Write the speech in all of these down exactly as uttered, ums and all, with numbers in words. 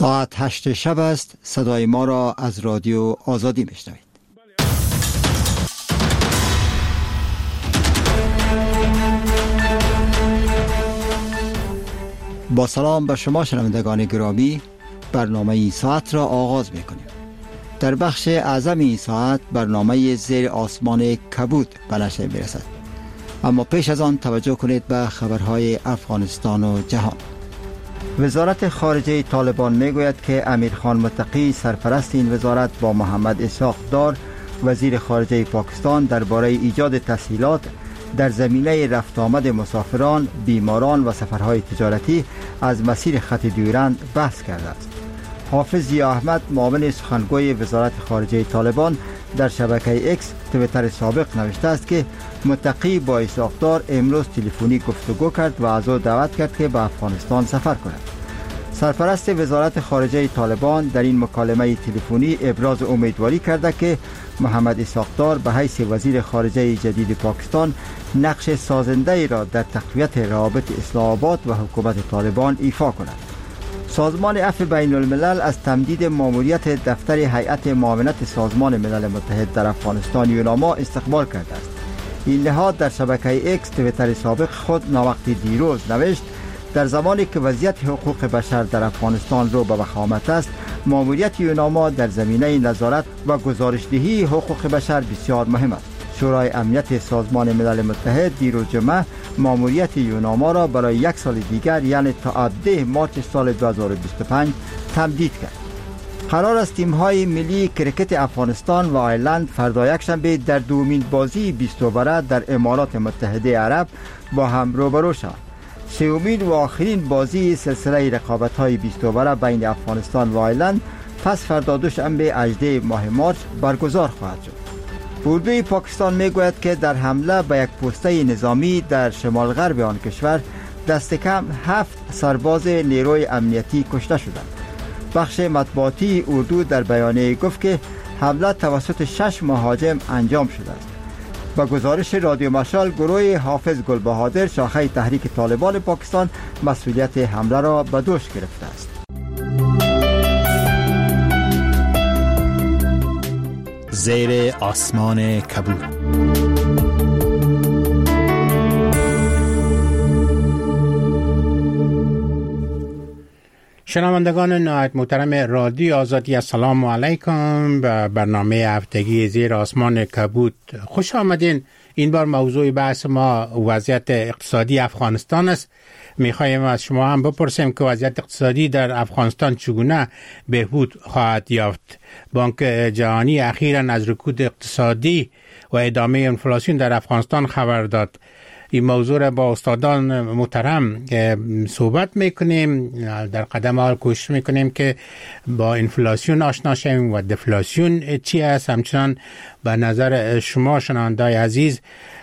ساعت هشت شب است. صدای ما را از رادیو آزادی میشنوید. با سلام به شما شنوندگان گرامی، برنامه این ساعت را آغاز میکنیم. در بخش اعظم این ساعت برنامه زیر آسمان کبود به نشر میرسد، اما پیش از آن توجه کنید به خبرهای افغانستان و جهان. وزارت خارجه طالبان میگوید که امیرخان متقی سرپرست این وزارت با محمد اسحاق دار وزیر خارجه پاکستان درباره ایجاد تسهیلات در زمینه رفت آمد مسافران، بیماران و سفرهای تجارتی از مسیر خط دیورند بحث کرده است. حافظ ضیا احمد، معاون سخنگوی وزارت خارجه طالبان، در شبکه اکس تویتر سابق نوشته است که متقی با اسحاق دار امروز تلفنی گفتگو کرد و از او دعوت کرد که به افغانستان سفر کند. سرپرست وزارت خارجه طالبان در این مکالمه تلفنی ابراز امیدواری کرده که محمد اسحاق دار به حیث وزیر خارجه جدید پاکستان نقش سازنده ای را در تقویت روابط اسلام آباد و حکومت طالبان ایفا کند. سازمان عفو بین الملل از تمدید ماموریت دفتر هیئت معاونت سازمان ملل متحد در افغانستان یوناما استقبال کرده است. این نهاد در شبکه اکس تویتر سابق خود ناوقتی دیروز نوشت در زمانی که وضعیت حقوق بشر در افغانستان رو به وخامت است، ماموریت یوناما در زمینه نظارت و گزارشدهی حقوق بشر بسیار مهم است. شورای امنیت سازمان ملل متحد دیروز جمعه ماموریت یوناما را برای یک سال دیگر، یعنی تا ده مارس سال دو هزار و بیست و پنج تمدید کرد. قرار است تیم‌های ملی کرکت افغانستان و آیرلند فردا یکشنبه در دومین بازی بیست اووره در امارات متحده عرب با هم روبرو شوند. سومین و آخرین بازی سلسله رقابت‌های بیست اووره بین افغانستان و آیرلند پس فردا دوشنبه هجدهم ماه مارس برگزار خواهد شد. اردوی پاکستان میگوید که در حمله به یک پوسته نظامی در شمال غرب آن کشور دست کم هفت سرباز نیروی امنیتی کشته شدند. بخش مطبوعاتی اردو در بیانیه گفت که حمله توسط شش مهاجم انجام شده است. با گزارش رادیو مشال، گروه حافظ گلبهادر شاخه تحریک طالبان پاکستان مسئولیت حمله را به دوش گرفته است. زیر آسمان کبود. شنوندگان نهایت محترم رادیو آزادی، السلام علیکم. به برنامه هفتگی زیر آسمان کبود خوش آمدین. این بار موضوع بحث ما وضعیت اقتصادی افغانستان است. میخوایم از شما هم بپرسیم که وضعیت اقتصادی در افغانستان چگونه بهبود خواهد یافت. بانک جهانی اخیراً از رکود اقتصادی و ادامه انفلاسیون در افغانستان خبر داد. این موضوع را با استادان محترم صحبت میکنیم. در قدم اول کوشش میکنیم که با انفلاسیون آشنا شویم و دفلاسیون چی است. همچنان به نظر شما شنوندگان عزیز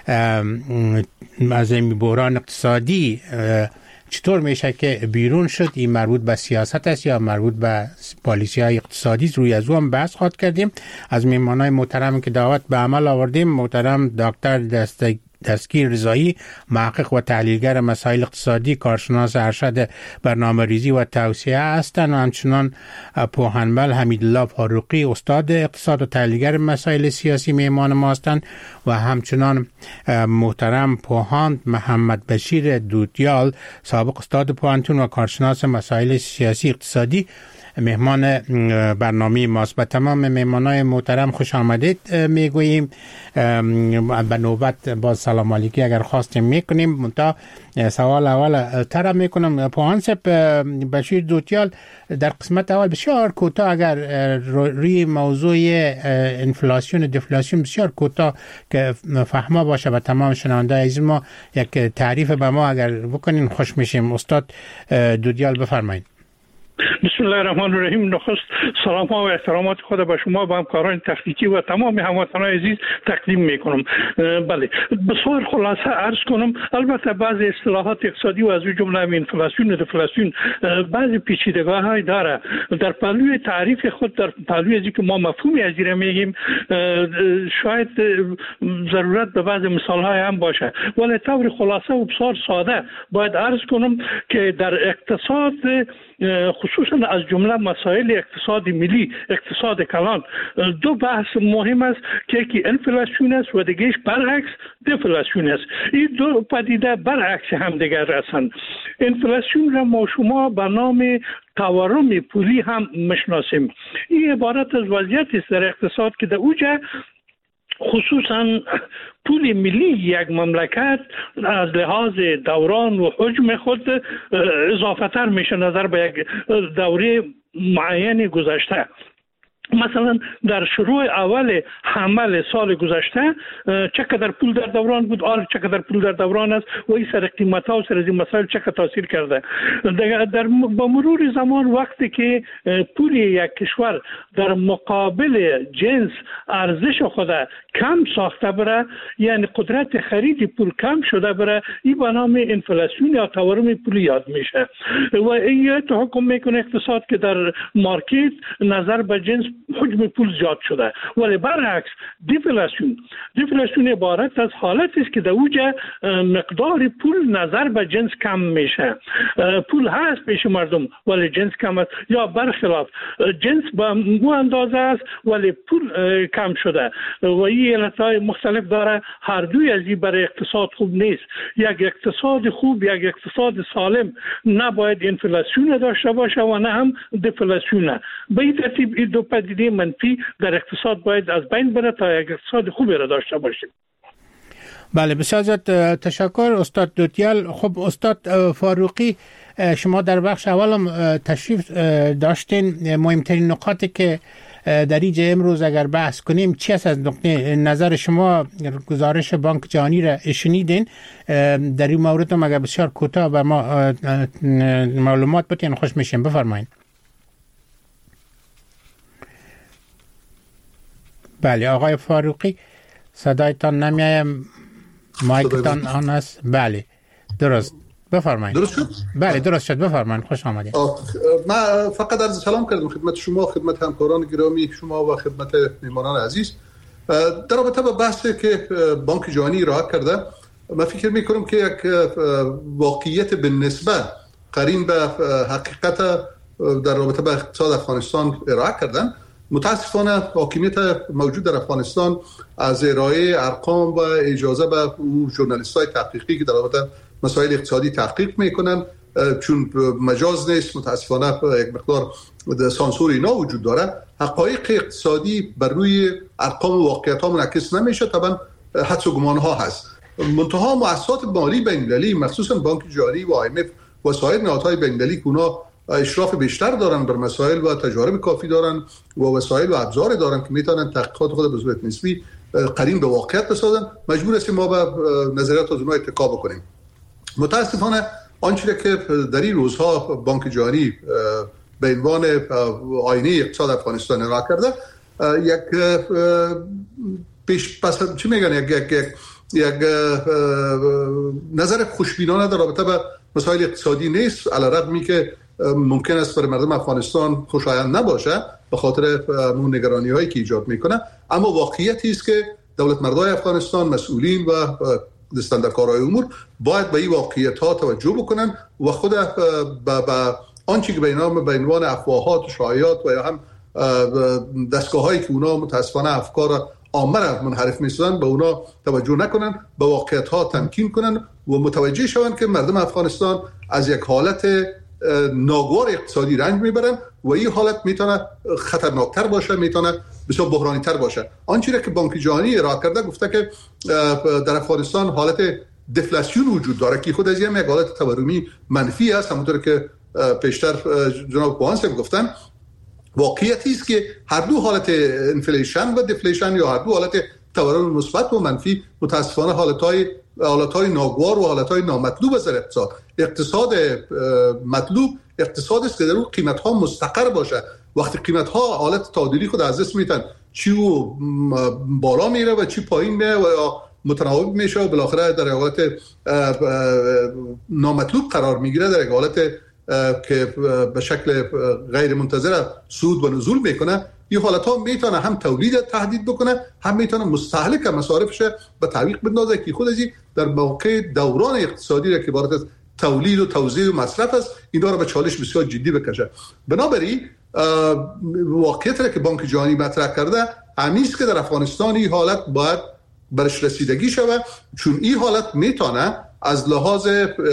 از این بحران اقتصادی چطور میشه که بیرون شد؟ این مربوط به سیاست است یا مربوط به پالیسی های اقتصادی؟ روی از او هم بحث خواهد کردیم. از میهمانای محترم که دعوت به عمل آوردیم، محترم دکتر دست دستگیر رضایی، محقق و تحلیلگر مسائل اقتصادی، کارشناس ارشد برنامه‌ریزی و توسعه هستند و همچنان پوهنبل حمیدالله فاروقی، استاد اقتصاد و تحلیلگر مسائل سیاسی میهمان ما هستند و همچنان محترم پوهاند محمد بشیر دودیال، سابق استاد پوهنتون و کارشناس مسائل سیاسی اقتصادی مهمان برنامه ماست. به تمام مهمانای محترم خوش آمدید میگوییم. به نوبت با سلام علیکی اگر خواستیم میکنیم. تا سوال اول ترم میکنم پوهانسپ بشیر دوتیال، در قسمت اول بسیار کوتاه اگر روی موضوع انفلاسیون و دفلاسیون بسیار کوتاه که فهمه باشه به تمام شنونده عزیز ما یک تعریف به ما اگر بکنین خوش میشیم. استاد دودیال بفرمایید. بسم الله الرحمن الرحیم. نخست سلام ها و احترامات خود به شما و همکاران تکنیکی و تمام هموطنان عزیز تقدیم میکنم. بله، بسیار خلاصه عرض کنم. البته بعضی اصطلاحات اقتصادی و از جمله انفلاسیون و دفلاسیون بعضی پیچیدگی‌ها های داره. در پهلوی تعریف خود، در پهلوی از که ما مفهومی از این میگیم، شاید ضرورت به بعضی مثال های هم باشه، ولی طور خلاصه و بسیار ساده باید عرض کنم که در اقتصاد خصوصا از جمله مسائل اقتصاد ملی، اقتصاد کلان. دو بحث مهم است که یکی انفلاسیون است و دیگهش برعکس دفلاسیون است. این دو پدیده برعکس هم دیگر هستند. انفلاسیون را ما شما به نام تورم پولی هم میشناسیم. این عبارت از وضعیتی است در اقتصاد که در اوجه خصوصا پول ملی یک مملکت از لحاظ دوران و حجم خود اضافه تر میشه نظر به یک دوره معین گذشته. مثلا در شروع اول حمل سال گذشته چقدر پول در دوران بود، آل چقدر پول در دوران است و این سر قیمت ها و سر از این مسائل چقدر تاثیر کرده. در با مرور زمان وقتی که پول یک کشور در مقابل جنس ارزش خود کم ساخته بره، یعنی قدرت خرید پول کم شده بره، این به نام انفلاسیون یا تورم پول یاد میشه و این تحکم میکنه اقتصاد که در مارکت نظر به جنس حجم پول زیاد شده. ولی برعکس دیفلاسیون دیفلاسیون عبارت از حالتی است که در اوجه مقدار پول نظر به جنس کم میشه. پول هست پیش مردم ولی جنس کم است، یا برخلاف جنس به مو اندازه است ولی پول کم شده و این علتهای مختلف داره. هر دوی از این برای اقتصاد خوب نیست. یک اقتصاد خوب، یک اقتصاد سالم نباید انفلاسیون داشته باشه و نه هم دفلاسیون. به این ترتیب این دو پدیده منفی در اقتصاد باید از بین بره تا یک اقتصاد خوبی را داشته باشیم. بله، بسیار زیاد تشکر استاد دوتیال. خب استاد فاروقی، شما در بخش اولم تشریف داشتین. مهمترین نکاتی که در اینجا امروز اگر بحث کنیم چی است از نقطه نظر شما؟ گزارش بانک جهانی را شنیدین، در این مورد هم اگر بسیار کوتاه به ما معلومات بدین خوش میشیم. بفرمایید. بله آقای فاروقی، صدایتان نمیایم، مایکتان آن است. بله درست، بفرمایید. درست شد؟ بله درست شد، بفرمایید. خوش آمدید. من فقط عرض سلام کردم خدمت شما، خدمت همکاران گرامی شما و خدمت مهمانان عزیز. در رابطه با بحثی که بانک جهانی ارائه کرده، من فکر میکنم که یک واقعیت به نسبه قرین به حقیقت در رابطه با اقتصاد افغانستان ارائه کردن. متاسفانه حاکمیت موجود در افغانستان از ارائه ارقام و اجازه به ژورنالیست‌های تحقیقی که در رابطه مسائل اقتصادی تحقیق میکنن، چون مجاز نیست، متاسفانه یک مقدار سانسور اینا وجود داره، حقایق اقتصادی بر روی ارقام و واقعیت ها منعکس نمیشه. طبعا حدس و گمان ها هست. منتها مؤسسات مالی بین‌المللی مخصوصا بانک جهانی و آی ام اف و سایر نهادهای بین‌المللی که اونا اشراف بیشتر دارن بر مسائل و تجارب کافی دارن و وسایل و ابزار دارن که میتونن تحقیقات خود به صورت نسبی قرین به واقعیت بسازن، مجبور هستیم ما به نظریات از اونها اتکا بکنیم. متاسفانه آنچه که در این روزها بانک جهانی به عنوان آینه اقتصاد افغانستان ارائه کرده، یک پیش پس چی میگن یک یک یک, یک نظر خوشبینانه در رابطه با مسائل اقتصادی نیست، علی رغمی که ممکن است برای مردم افغانستان خوشایند نباشه به خاطر اون نگرانی‌هایی که ایجاد میکنه. اما واقعیتی است که دولت مردای افغانستان، مسئولین و دستاندرکارهای امور باید به این واقعیت‌ها توجه بکنن و خود به آنچه که به نام به عنوان افواهات و شایعات و یا هم دستگاه‌هایی که اونا متأسفانه افکار عامه را منحرف می‌سازن به اونا توجه نکنن، به واقعیت‌ها تمکین کنن و متوجه شوند که مردم افغانستان از یک حالت ناگوار اقتصادی رنج میبرن و این حالت میتونه خطرناکتر باشه، میتونه بسیار بحرانی تر باشه. آنچه که بانک جهانی ارائه کرده گفته که در افغانستان حالت دفلاسیون وجود داره که خود از این یک حالت تورمی منفی است. همونطور که پیشتر جناب پوانس هم گفتن، واقعیتی است که هر دو حالت انفلیشن و دفلیشن یا هر دو حالت تورم مثبت و منفی متاسفانه حالتهای حالتهای ناگوار و حالتهای نامطلوب از اقتصاد. اقتصاد مطلوب اقتصاد است که در اون قیمت‌ها مستقر باشه. وقتی قیمت‌ها حالت تعادلی خود از دست میدن، چی و بالا میره و چی پایین میره و متناوب میشه و بالاخره در حالت نامطلوب قرار میگیره، در حالت که به شکل غیر منتظره صعود و نزول میکنه. این حالت‌ها میتونه هم تولید تهدید بکنه، هم میتونه مستهلک مصارفش به تعویق بندازه که خود ازی در موقع دوران اقتصادی را که عبارت از تولید و توزیع و مصرف است، اینا رو به چالش بسیار جدی بکشه. بنابراین واقعیت را که بانک جهانی مطرح کرده همیست که در افغانستان این حالت باید برش رسیدگی شود، چون این حالت میتونه از لحاظ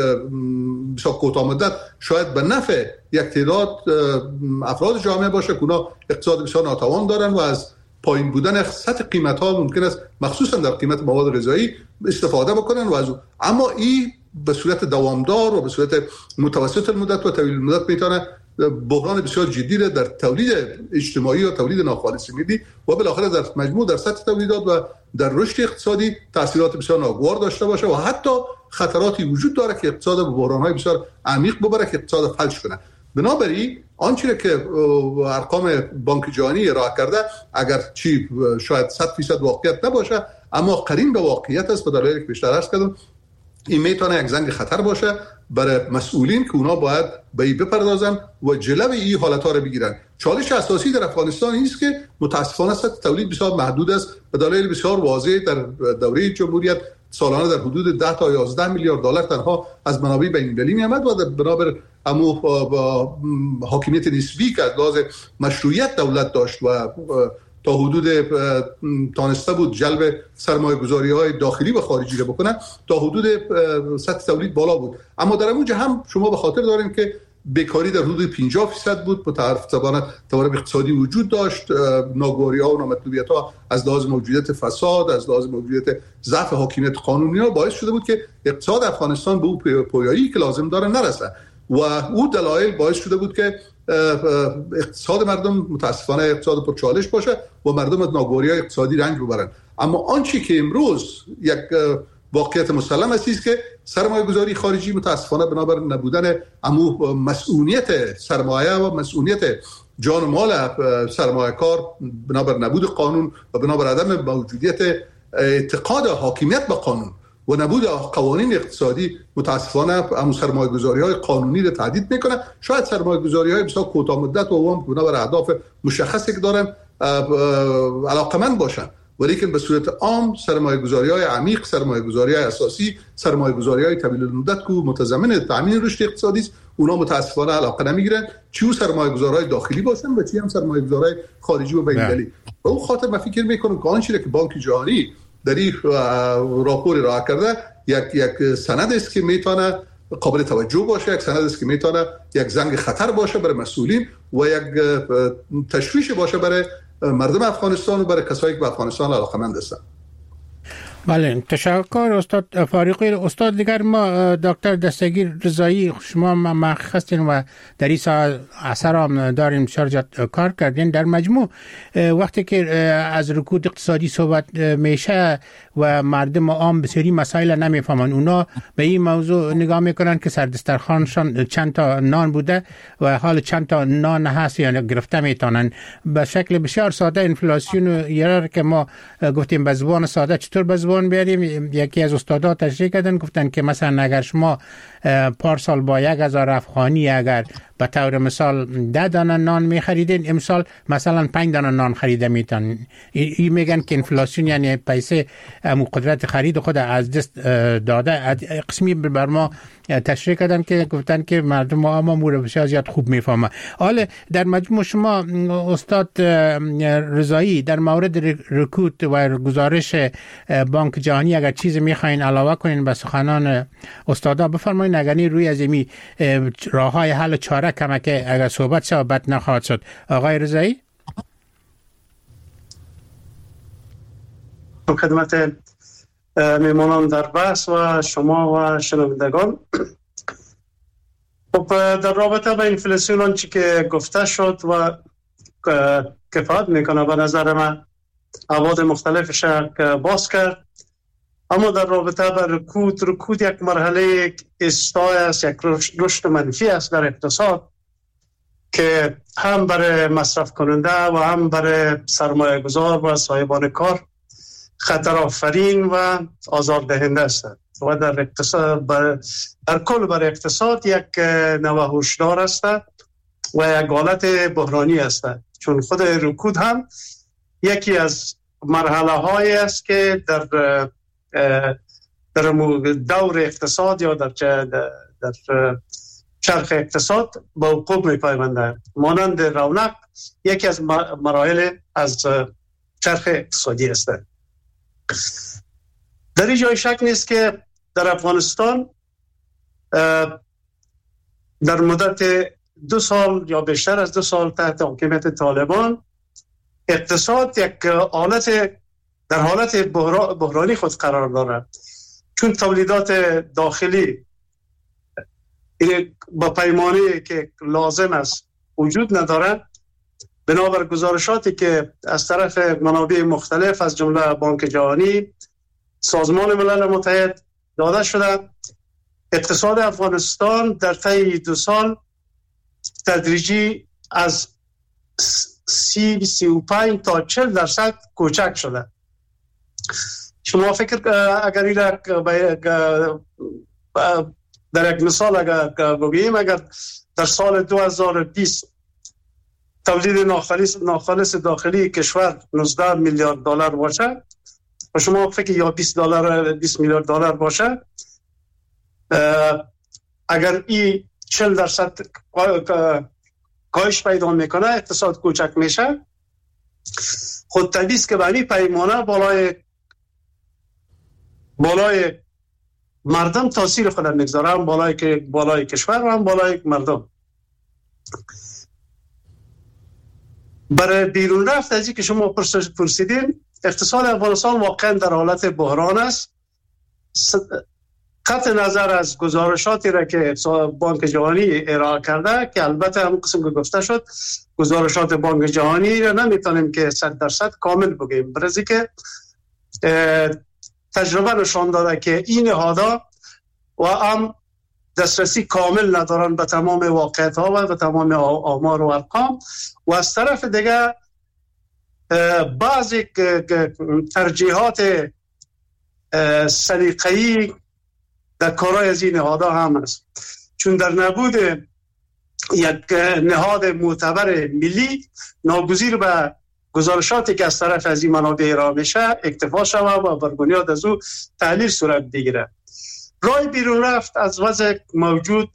بسیار کوتاه مدت شاید به نفع یک تعداد افراد جامعه باشه که اونا اقتصاد بسیار ناتوان دارن و از پایین بودن سطح قیمت ها ممکن است مخصوصا در قیمت مواد غذایی استفاده بکنن و از اما این به صورت دوامدار و به صورت متوسط المدت و طویل المدت میتونه بحران بسیار جدی را در تولید اجتماعی و تولید ناخالص ملی و بالاخره در مجموع در سطح تولیدات و در رشد اقتصادی تاثیرات بسیار ناگوار داشته باشه و حتی خطراتی وجود داره که اقتصاد به بحران‌های بسیار عمیق ببره که اقتصاد فلج کنه. بنابراین آنچه که ارقام بانک جهانی ارائه کرده اگر چی شاید صد درصد واقعیت نباشه اما قرین به واقعیت است. به دلایلی که بیشتر عرض کردم این میتونه یک زنگ خطر باشه برای مسئولین که اونا باید به این بپردازن و جلوی این حالت‌ها رو بگیرن. چالش اساسی در افغانستان این است که متاسفانه سطح تولید بسیار محدود است به دلایل بسیار واضح. در دوره جمهوریت سالانه در حدود ده تا یازده میلیارد دلار تنها از منابع بین‌المللی می‌آمد و در برابر امو حاکمیت نسبی که از لحاظ مشروعیت دولت داشت و تا حدود تانسته بود جلب سرمایه‌گذاری‌های داخلی و خارجی رو بکنن تا حدود سطح تولید بالا بود. اما در اونجا هم شما به خاطر دارین که بیکاری در حدود پنجاه درصد بود، متعارف تورم اقتصادی وجود داشت، ناگواری‌ها و نامطلوبیت‌ها از لحاظ موجودیت فساد، از لحاظ موجودیت ضعف حاکمیت قانونی ها باعث شده بود که اقتصاد افغانستان به اون پویایی که لازم داره نرسه و او دلایل باعث شده بود که اقتصاد مردم متاسفانه اقتصاد پرچالش باشه و مردم از ناگواری‌های اقتصادی رنج ببرن. اما آنچه که امروز یک واقعیت مسلم است که سرمایه گذاری خارجی متاسفانه بنابر نبودن امو مسئولیت سرمایه و مسئولیت جان و مال سرمایه کار، بنابر نبود قانون و بنابر عدم موجودیت اعتقاد حاکمیت به قانون و نبود قوانین اقتصادی متاسفانه امو سرمایه گذاری های قانونی رو تهدید میکنه. شاید سرمایه گذاری های بسیار کوتاه مدت و هم بنابر اهداف مشخصی که دارن علاقمند باشن، ولیکن به صورت عام سرمایه‌گذاری‌های عمیق، سرمایه‌گذاری‌های اساسی، سرمایه‌گذاری‌های طویل المدت که متضمن تامین رشد اقتصادی است، اونا متأسفانه علاقه نمیگیرن، چه سرمایه‌گذارهای داخلی باشن و چه هم سرمایه‌گذارهای خارجی و بین‌المللی. به اون خاطر من فکر می‌کنم که آنچه که بانک جهانی در این راپور ارائه کرده یک یک سند است که میتونه قابل توجه باشه، یک سند است که میتونه یک زنگ خطر باشه برای مسئولین و یک تشویش باشه برای مردم افغانستان و برای کسایی که به افغانستان علاقه‌مند هستند. بله، تشکر استاد فاروقی. استاد دیگر ما دکتر دستگیر رضایی، شما محقق هستین و در این اثر هم دارین بسیار کار کردین. در مجموع وقتی که از رکود اقتصادی صحبت میشه و مردم عام بسیاری مسائل نمیفهمن، اونا به این موضوع نگاه میکنن که سر دسترخوانشان چند تا نان بوده و حال چند تا نان هست یا گرفته میتونن. به شکل بسیار ساده انفلاسیون یه که ما گفتیم به زبان ساده چطور به زبان بیاریم، یکی از استادا تشریح کردن، گفتن که مثلا اگر شما پارسال با یک هزار افغانی اگر به طور مثال ده دانه نان میخریدین، امسال مثلا پنج دانه نان خریده میتونین. این میگن که انفلاسیون یعنی پیسه امو قدرت خرید خود از دست داده. قسمی بر ما تشریح کردن که گفتن که مردم ما امور بسیار زیاد خوب میفهمه. حالا در مجموع شما استاد رضایی در مورد رکود و گزارش بانک جهانی اگر چیزی میخواین علاوه کنین به سخنان استادا بفرمایید، اگر روی از این راههای حل چاره کمک اگر صحبت شد بد نخواهد شد. آقای رضایی. خدمت میمانان در بحث و شما و شنوندگان، خب در رابطه با انفلاسیون آنچه که گفته شد و کفایت میکنه به نظر من ابعاد مختلفش باز کرد. اما در رابطه با رکود، رکود یک مرحله استای است، یک رشد منفی است در اقتصاد که هم برای مصرف کننده و هم برای سرمایه گذار و صاحبان کار خطر آفرین و آزاردهنده است و در اقتصاد بر... در کل بر اقتصاد یک نوع هشدار است و یک حالت بحرانی است، چون خود رکود هم یکی از مرحله هایی است که در در دور اقتصاد یا در در چرخ اقتصاد با حقوق میپیونده. مانند رونق یکی از مراحل از چرخ اقتصادی است. در این جای شک نیست که در افغانستان در مدت دو سال یا بیشتر از دو سال تحت حکومت طالبان اقتصاد یک حالت در حالت بحرانی خود قرار دارد، چون تولیدات داخلی با پیمانی که لازم است وجود ندارد. بنابر گزارشاتی که از طرف منابع مختلف از جمله بانک جهانی، سازمان ملل متحد داده شده، اقتصاد افغانستان در طی دو سال تدریجی از سی سی و پنج تا چهل درصد کوچک شده. شما فکر اگر این در یک مثال اگر بگوییم، اگر در سال دو هزار و بیست تولید ناخالص ناخالص داخلی کشور نوزده میلیارد دلار باشه و شما فکر یا بیست دلار بیست میلیارد دلار باشه، اگر این چهل درصد کاهش پیدا میکنه، اقتصاد کوچک میشه. خود طبیعی است که به این پیمانه بالای بالای مردم تاثیر خود میگذاره، هم بالای که بالای کشور و هم بالای مردم. برای بیرون رفت از این که شما پرسیدین، اقتصاد افغانستان واقعا در حالت بحران است. قطع نظر از گزارشاتی را که بانک جهانی ارائه کرده، که البته هم قسم که گفته شد گزارشات بانک جهانی را نمیتونیم که صد درصد کامل بگیم، برای که تجربه نشان داده که این نهادها و هم دسترسی کامل ندارن به تمام واقعیت ها و به تمام آمار و ارقام، و از طرف دیگه بعضی ترجیحات سلیقه‌ای در کارهای از این نهادها هم است، چون در نبود یک نهاد معتبر ملی ناگزیر به گزارشاتی که از طرف از این منابع ارائه میشه اکتفا شود و بر بنیاد از او تحلیل صورت بگیره. راه بیرون رفت از وضع موجود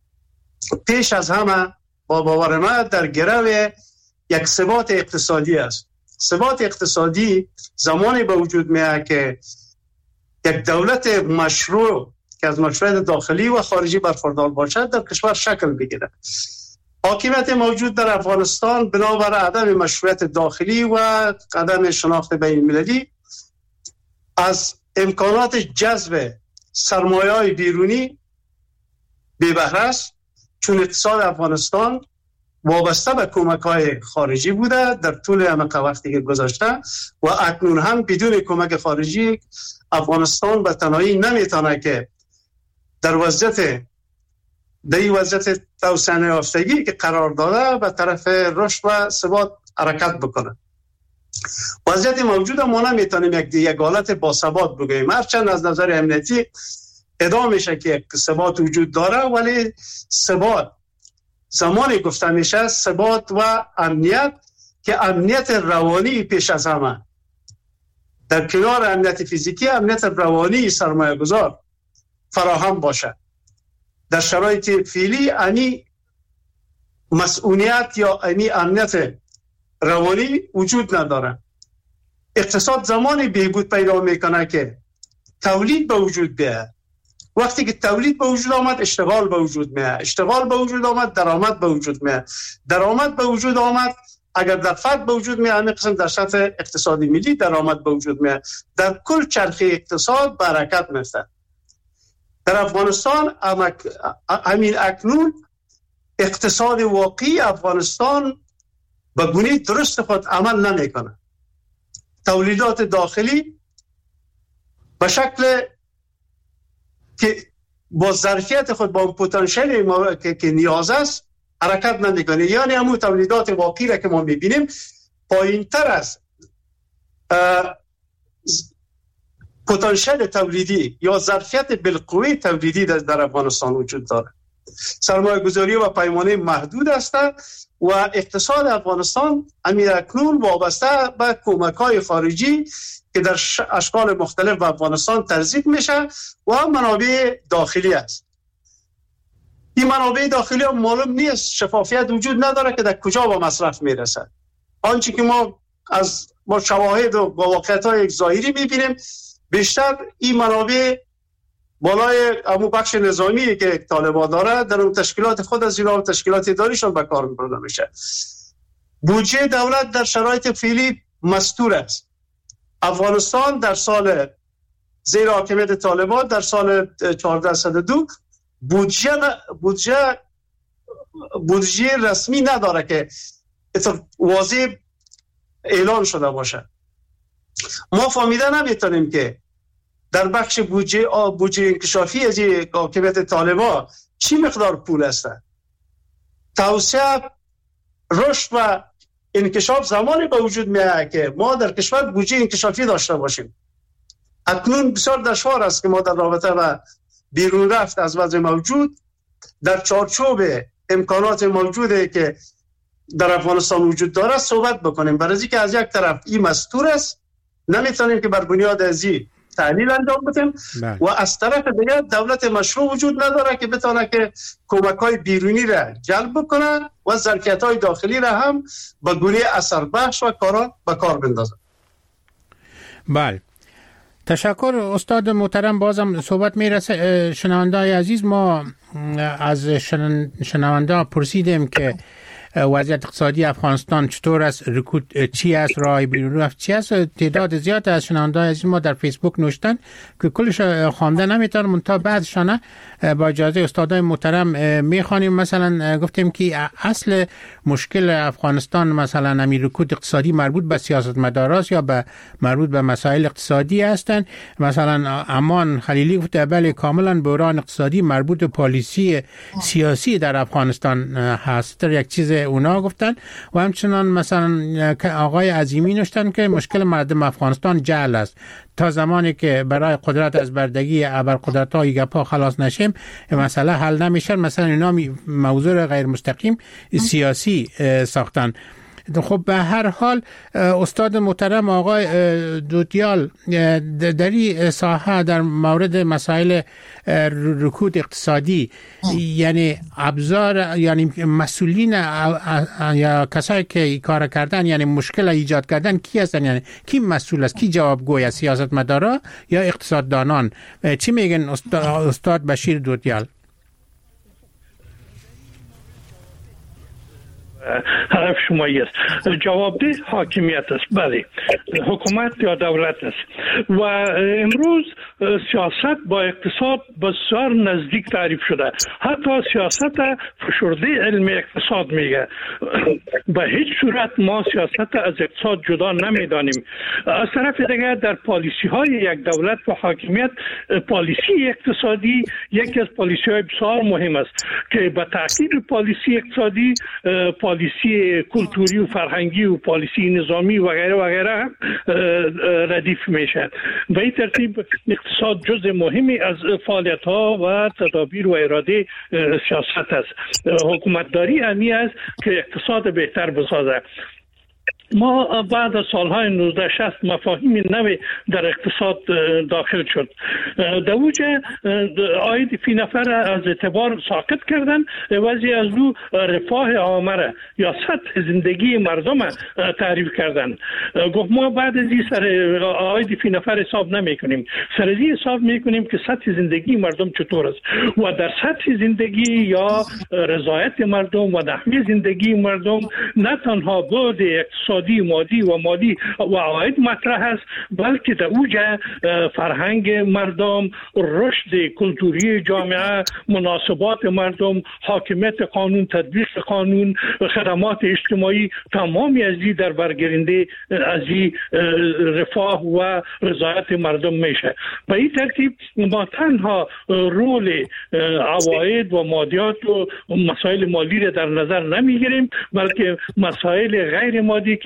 پیش از همه با باور من در گرو یک ثبات اقتصادی است. ثبات اقتصادی زمانی به وجود میاد که یک دولت مشروع که از مشروعیت داخلی و خارجی برخوردار باشد در کشور شکل بگیرد. حاکمیت موجود در افغانستان بنابر عدم مشروعیت داخلی و عدم شناخت بین المللی از امکانات جذب سرمایه‌های بیرونی بی بهره است، چون اقتصاد افغانستان وابسته به کمک‌های خارجی بوده در طول همه وقتی که گذشته و اکنون هم بدون کمک خارجی افغانستان به تنهایی نمیتونه که در وضعیت در این وضعیت توسعه یافتگی که قرار داده به طرف رشد و ثبات حرکت بکنه. وضعیت موجود ما نمیتونیم یک یک حالت با ثبات بگوییم، هرچند از نظر امنیتی ادامه میشه که یک ثبات وجود داره، ولی ثبات زمانی گفته میشه ثبات و امنیت که امنیت روانی پیش از همه، در کنار امنیت فیزیکی امنیت روانی سرمایه گذار فراهم باشه. در شرایط فعلی انی مسئولیت یا انی امنیت روانی وجود نداره. اقتصاد زمانی بهبود پیدا میکنه که تولید به وجود بیاد. وقتی که تولید به وجود آمد اشتغال به وجود میاد، اشتغال به وجود آمد درآمد به وجود میاد، درآمد به وجود آمد اگر در فرد به وجود میاد همین قسم در سطح اقتصادی ملی درآمد به وجود میاد، در کل چرخه اقتصاد به حرکت میفته. در افغانستان همین اکنون اقتصاد واقعی افغانستان به گونه درست خود عمل نمیکنه. تولیدات داخلی به شکل که با ظرفیت خود با پتانسیلی که, که نیاز است حرکت نمیکنه، یعنی همون تولیدات واقعی را که ما میبینیم پایین تر از پتانسیل تولیدی یا ظرفیت بالقوه تولیدی در افغانستان وجود داره. سرمایه گذاری و پیمانه محدود است و اقتصاد افغانستان همین اکنون وابسته به کمک‌های خارجی که در اشکال مختلف به افغانستان تزریق میشه و هم منابع داخلی است. این منابع داخلی هم معلوم نیست، شفافیت وجود نداره که در کجا با مصرف میرسه. آنچه که ما از با شواهد و با واقعیت‌های ظاهری میبینیم، بیشتر این منابع بالای امو بخش نظامی که طالبان داره در اون تشکیلات خود از اینا و تشکیلات اداریشون به کار می‌برده میشه. بودجه دولت در شرایط فعلی مستور است. افغانستان در سال زیر حاکمیت طالبان در سال چهارده صد و دو بودجه بودجه بودجه رسمی نداره که واضح اعلان شده باشه. ما فهمیده نمیتونیم که در بخش بودجه بودجه انکشافی از حاکمیت طالبان چی مقدار پول است. توسعه، رشد و انکشاف زمانی به وجود میاد که ما در کشور بودجه انکشافی داشته باشیم. اکنون بسیار دشوار است که ما در رابطه با بیرون رفت از وضع موجود در چارچوب امکانات موجوده که در افغانستان وجود داره صحبت بکنیم، برای اینکه از یک طرف این مستور است، نمیتونیم که بر بنیاد ازی تحلیل انجام بدیم و از طرف دیگر دولت مشروع وجود نداره که بتونه که کمک‌های بیرونی را جلب بکنه و ظرفیت‌های داخلی را هم به گونه اثر بخش و کارا به کار بندازه. بله، تشکر استاد محترم. بازم صحبت میرسه. شنونده‌های عزیز، ما از شنونده پرسیدیم که وضعیت اقتصادی افغانستان چطور است، رکود چی است، راه بیرون رفت چی است. تعداد زیاد از شنونده‌های عزیز ما در فیسبوک نوشتن که کلش خوانده نمیتونم، منتها بعضشان با اجازه استادای محترم میخوانیم. مثلا گفتیم که اصل مشکل افغانستان مثلا همین رکود اقتصادی مربوط به سیاستمداراست یا به مربوط به مسائل اقتصادی هستند. مثلا امان خلیلی گفته بله کاملا بحران اقتصادی مربوط به پالیسی سیاسی در افغانستان هست، یک چیز اونا گفتن. و همچنان مثلا آقای عظیمی نوشتن که مشکل مردم افغانستان جهل است، تا زمانی که برای قدرت از بردگی ابرقدرت های گپا خلاص نشیم مسئله حل نمیشه. مثلا اینا موضوع غیر مستقیم سیاسی ساختن. خب به هر حال استاد محترم آقای دوتیال در این ساحه در مورد مسائل رکود اقتصادی، یعنی ابزار یعنی مسئولین یا کسایی که کار کردن یعنی مشکل ایجاد کردن کی هستن، یعنی کی مسئول است، کی جوابگوی است، سیاستمدارا یا اقتصاددانان؟ چی میگن استاد بشیر دوتیال؟ حرف شما است. جوابده حاکمیت است. بله، حکومت یا دولت است. و امروز سیاست با اقتصاد بسیار نزدیک تعریف شده. حتی سیاست فشرده علم اقتصاد میگه. به هیچ صورت ما سیاست از اقتصاد جدا نمیدانیم. از طرف دیگر در پالیسی های یک دولت و حاکمیت، پالیسی اقتصادی یکی از پالیسی های بسیار مهم است که به تاکید پالیسی اقتصادی پالیسی کلتوری و فرهنگی و پالیسی نظامی و غیره و غیره ردیف میشه. به این ترتیب اقتصاد جزء مهمی از فعالیت ها و تدابیر و اراده سیاست است. حکومتداری همی است که اقتصاد بهتر بسازه. ما بعد از سالهای نوزده شصت مفاهیم نوی در اقتصاد داخل شد. در اوجه عاید فی نفر از اعتبار ساقط کردن، عوضی از او رفاه عامه یا سطح زندگی مردم تعریف کردن. گفت ما بعد از این سر عاید فی نفر حساب نمی کنیم، سر از این حساب می کنیم که سطح زندگی مردم چطور است و در سطح زندگی یا رضایت مردم و نحوه زندگی مردم نه تنها بود اقتصاد مادی و مالی و عواید مطرح است، بلکه در اوجه فرهنگ مردم، رشد کلتوری جامعه، مناسبات مردم، حاکمیت قانون، تطبیق قانون، خدمات اجتماعی، تمامی از این در برگرنده از این رفاه و رضایت مردم میشه. به این ترتیب ما تنها رول عواید و مادیات و مسائل مالی را در نظر نمیگیریم، بلکه مسائل غیر مادی که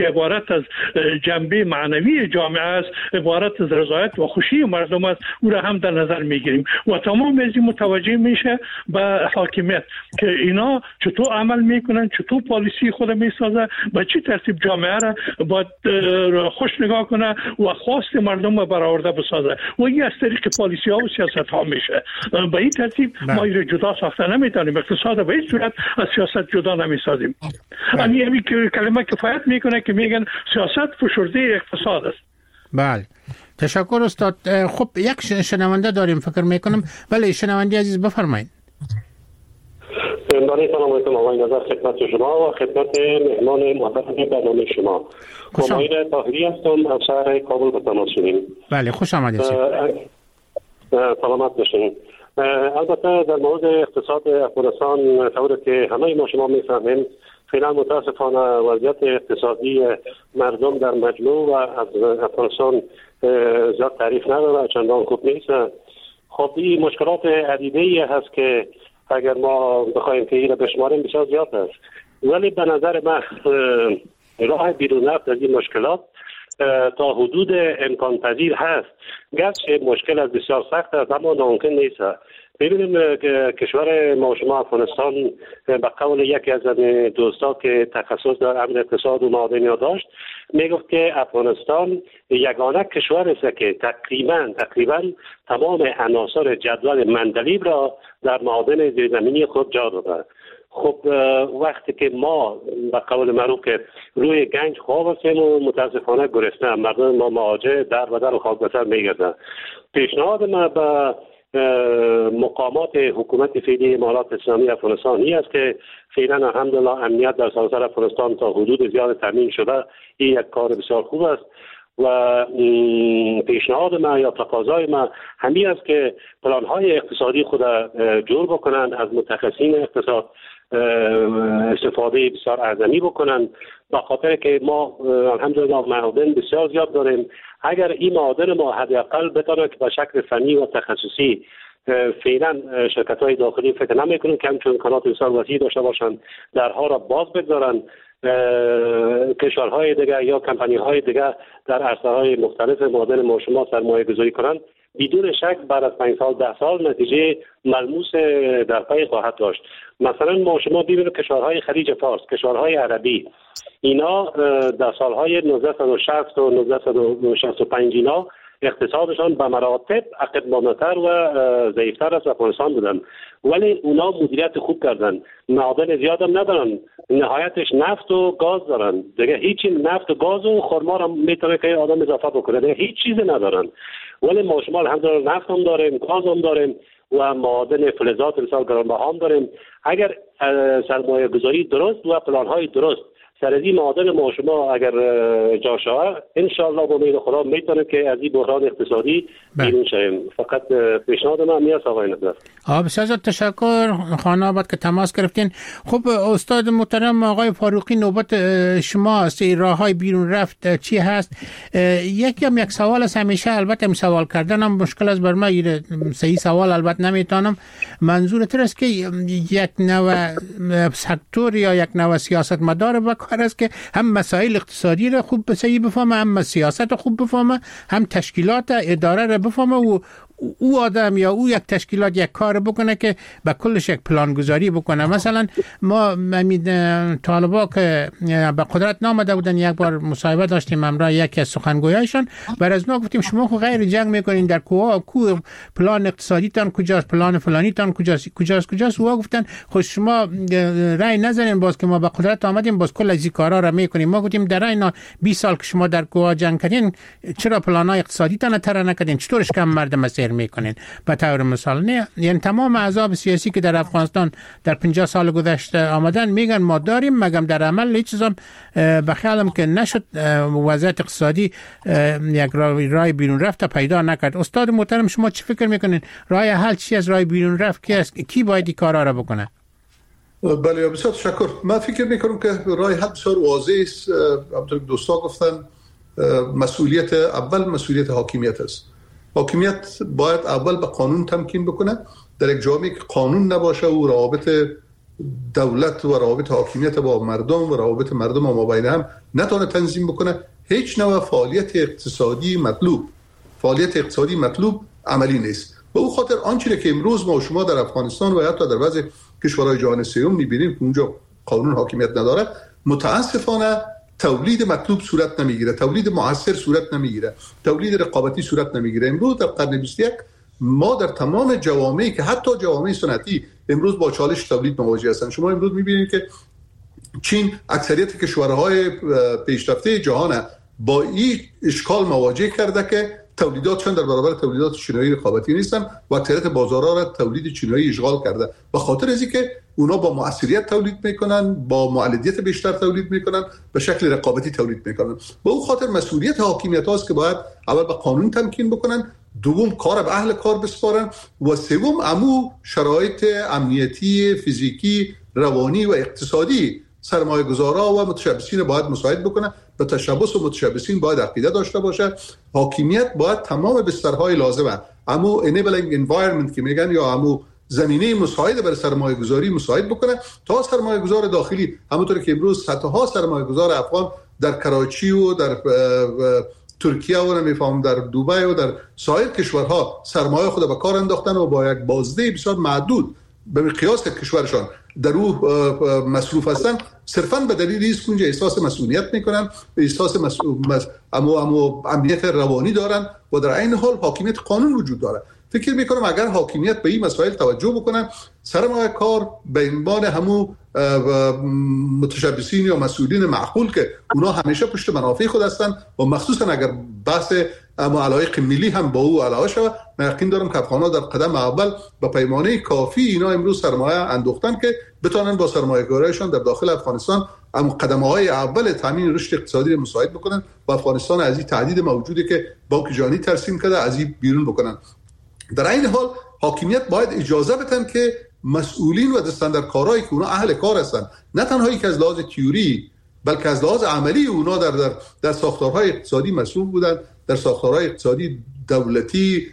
که عبارت از جنبه معنوی جامعه است، عبارت از رضایت و خوشی مردم است، او را هم در نظر میگیریم و تمام از این متوجه میشه به حاکمیت که اینا چطور عمل میکنن، چطور پالیسی خود میسازه، به چه ترتیب جامعه را باید خوش نگاه کنه و خواست مردم را برآورده بسازه و این از طریق پالیسی ها و سیاست ها میشه. به این ترتیب ما این جدا ساخته نمیتونیم، اقتصاد به این صورت از سیاست جدا نمیسازیم. یعنی همین کلمه کفایت میکنه که میگن سیاست فشرده اقتصاد است. بله، تشکر استاد. خب یک شنونده داریم فکر میکنم. بله شنونده عزیز بفرمایید. بله سلام علیکم آقای نظر، خدمت شما و خدمت مهمان محترم برنامه شما. همایون طاهری هستم از شهر کابل به تماس شدیم. بله خوش آمدید. سلامت باشین. البته در مورد اقتصاد افغانستان طوری که همه ما شما میفهمیم فعلا متاسفانه وضعیت اقتصادی مردم در مجموع و از افغانستان زیاد تعریف نداره، چندان خوب نیست. خب این مشکلات عدیده‌ای هست که اگر ما بخوایم که این را بشماریم بسیار زیاد است، ولی به نظر من راه بیرون رفت از این مشکلات تا حدود امکان پذیر هست. گرچه مشکل از بسیار سخت است اما ناممکن نیست. ببینیم که کشور ما شما افغانستان به قول یکی از دوستا که تخصص در امر اقتصاد و معادنیات داشت میگفت که افغانستان یگانه کشور است که تقریبا تقریبا تمام عناصر جدول مندلیب را در معادن زیرزمینی خود جا داده. خب وقتی که ما به قول معروف که روی گنج خواب هستیم و متاسفانه گرسنه، مردم ما مواجه در و در و خاک بسر میگردن. پیشنهاد ما به مقامات حکومت فعلی امارات اسلامی افغانستان این است که فعلا الحمدلله امنیت در سراسر افغانستان تا حدود زیاد تامین شده. این یک کار بسیار خوب است و پیشنهاد ما یا تقاضای ما همین است که پلان‌های اقتصادی خود جور بکنند، از متخصصین اقتصاد استفاده بسیار اعظمی بکنند، با خاطر که ما الحمدلله معادن بسیار زیاد داریم. اگر این معادن ما حداقل بتونه که به شکل فنی و تخصصی فعلا شرکت‌های داخلی فکر نمی‌کنن که همچون امکانات بسیار وسیع داشته باشند درها را باز بگذارن، کشورهای دیگه یا کمپانی‌های دیگه در عرصه‌های مختلف معادن ما شما سرمایه گذاری کنند، بدون شک بعد از پنج سال ده سال نتیجه ملموس در پی خواهد داشت. مثلا ما شما ببینید کشورهای خلیج فارس، کشورهای عربی، اینا در سالهای نوزده و شصت و نوزده و شصت و پنج اینا اقتصادشان به مراتب عقب مانده‌تر و ضعیف‌تر از افغانستان بودن، ولی اونا مدیریت خوب کردن، معادن زیاد هم ندارن، نهایتش نفت و گاز دارن دیگه. هیچی نفت و گاز و خرما را میتونه که آدم اضافه بکنه دیگه، هیچ چیزی ندارن. ولی ما شما الحمدلله نفت هم داریم، گاز هم داریم و معادن فلزات بسیار گرانبها هم داریم. اگر سرمایه گذاری درست و پلان های درست سر از این معادن ما شما اگر جا شود انشاءالله با امید خدا میتونه که از این بحران اقتصادی بیرون شویم. فقط پیشنهاد من میاد آقای نظر. آ بسیار تشکر خانه آباد که تماس گرفتین. خب استاد محترم آقای فاروقی، نوبت شماست. راههای بیرون رفت چی هست؟ یکی هم یک سوال است، همیشه البته سوال کردنم مشکل است بر من، صحیح سوال البته نمیتونم. منظور تر است که یک نوع سکتور یا یک نوع سیاست مدار کار است که هم مسائل اقتصادی را خوب صحیح بفهمه، هم سیاست خوب بفهمه، هم تشکیلات اداره را بفهمه و او آدم یا او یک تشکیلات یک کار بکنه که به کلش یک پلان گذاری بکنه. مثلا ما طالبا که به قدرت نامده بودن یک بار مصاحبه داشتیم همراه یکی از سخنگویایشان، بر از نا گفتیم شما خو غیر جنگ میکنین، در کوه کو پلان اقتصادی تان کجاست، پلان فلانی تان کجاست کجاست کجاست و گفتن خود شما رای نزنین باز که ما به قدرت آمدیم باز کل از این کارا را میکنیم. ما گفتیم در اینا بیست سال که شما در کوه جنگ کردین چرا پلانای اقتصادی تان تر نکردین، چطورش کم مردم میکنین؟ به طور مثال نه، یعنی تمام احزاب سیاسی که در افغانستان در پنجاه سال گذشته آمدن میگن ما داریم، مگم در عمل هیچ چیزم به خیالم که نشد وضعیت اقتصادی یک راه بیرون رفت پیدا نکرد. استاد محترم شما چی فکر میکنین؟ راه حل چی از راه بیرون رفت کی است؟ کی باید این کارا را بکنه؟ بله بسیار تشکر. من فکر میکنم که راه حل بسیار واضح است. همونطور که دوستا گفتن مسئولیت اول مسئولیت حاکمیت است. حاکمیت باید اول به قانون تمکین بکنه. در یک جامعه که قانون نباشه و روابط دولت و روابط حاکمیت با مردم و روابط مردم و مابین هم نتونه تنظیم بکنه، هیچ نوع فعالیت اقتصادی مطلوب فعالیت اقتصادی مطلوب عملی نیست. به او خاطر آنچه که امروز ما و شما در افغانستان و حتی در بعضی کشورهای جهان سوم می‌بینیم که اونجا قانون حاکمیت نداره، متاسفانه تولید مطلوب صورت نمیگیره، تولید موثر صورت نمیگیره، تولید رقابتی صورت نمیگیره. امروز در قرن بیست و یک ما در تمام جوامعی که حتی جوامع سنتی امروز با چالش تولید مواجه هستند. شما امروز می‌بینید که چین اکثریت کشورهای پیشرفته جهان با این اشکال مواجه کرده که تولیداتشون در برابر تولیدات چینایی رقابتی نیستن و اکثریت بازارها را تولید چینایی اشغال کرده. به خاطر از اینکه اونا با مؤثریت تولید میکنن، با مؤلدیت بیشتر تولید میکنن، به شکل رقابتی تولید میکنن. به اون خاطر مسئولیت حاکمیت هاست که باید اول به قانون تمکین بکنن، دوم کار به اهل کار بسپارن و سوم امو شرایط امنیتی، فیزیکی، روانی و اقتصادی سرمایه‌گذارا و متشبثین باید مساعد بکنه. به تشبث و متشبثین باید عقیده داشته باشه. حاکمیت باید تمام بسترهای لازمه، امو enabling environment که میگن یا امو زمینه مساعد برای سرمایه گذاری مساعد بکنه تا سرمایه گذار داخلی، همونطور که امروز صدها سرمایه گذار افغان در کراچی و در ترکیه و نمیفهم در دبی و در سایر کشورها سرمایه خود به کار انداختن و با یک بازده بسیار محدود به قیاس کشورشان در او مصروف هستن، صرفاً به دلیل اینکه اونجا احساس مسئولیت میکنن، احساس مسئول امو امو امنیت روانی دارن و در عین حال حاکمیت قانون وجود داره. فکر میکنم اگر حاکمیت به این مسائل توجه بکنن، سرمایه کار به عنوان همو متشبثین یا مسئولین معقول که اونا همیشه پشت منافع خود هستن و مخصوصا اگر بحث اما علایق ملی هم با او علاوه شود، من یقین دارم که افغان‌ها در قدم اول با پیمانه کافی اینا امروز سرمایه اندوختن که بتونن با سرمایه‌گذاریشان در داخل افغانستان اما قدم‌های اول تامین رشد اقتصادی رو مساعد بکنن و افغانستان از این تهدید موجودی که بانک جهانی ترسیم کرده از این بیرون بکنن. در این حال حاکمیت باید اجازه بدن که مسئولین و دستاندرکارایی که اونا اهل کار هستن، نه تنها که از لحاظ تئوری بلکه از لحاظ عملی اونا در در در ساختارهای اقتصادی مسئول بودن، در ساختارهای اقتصادی دولتی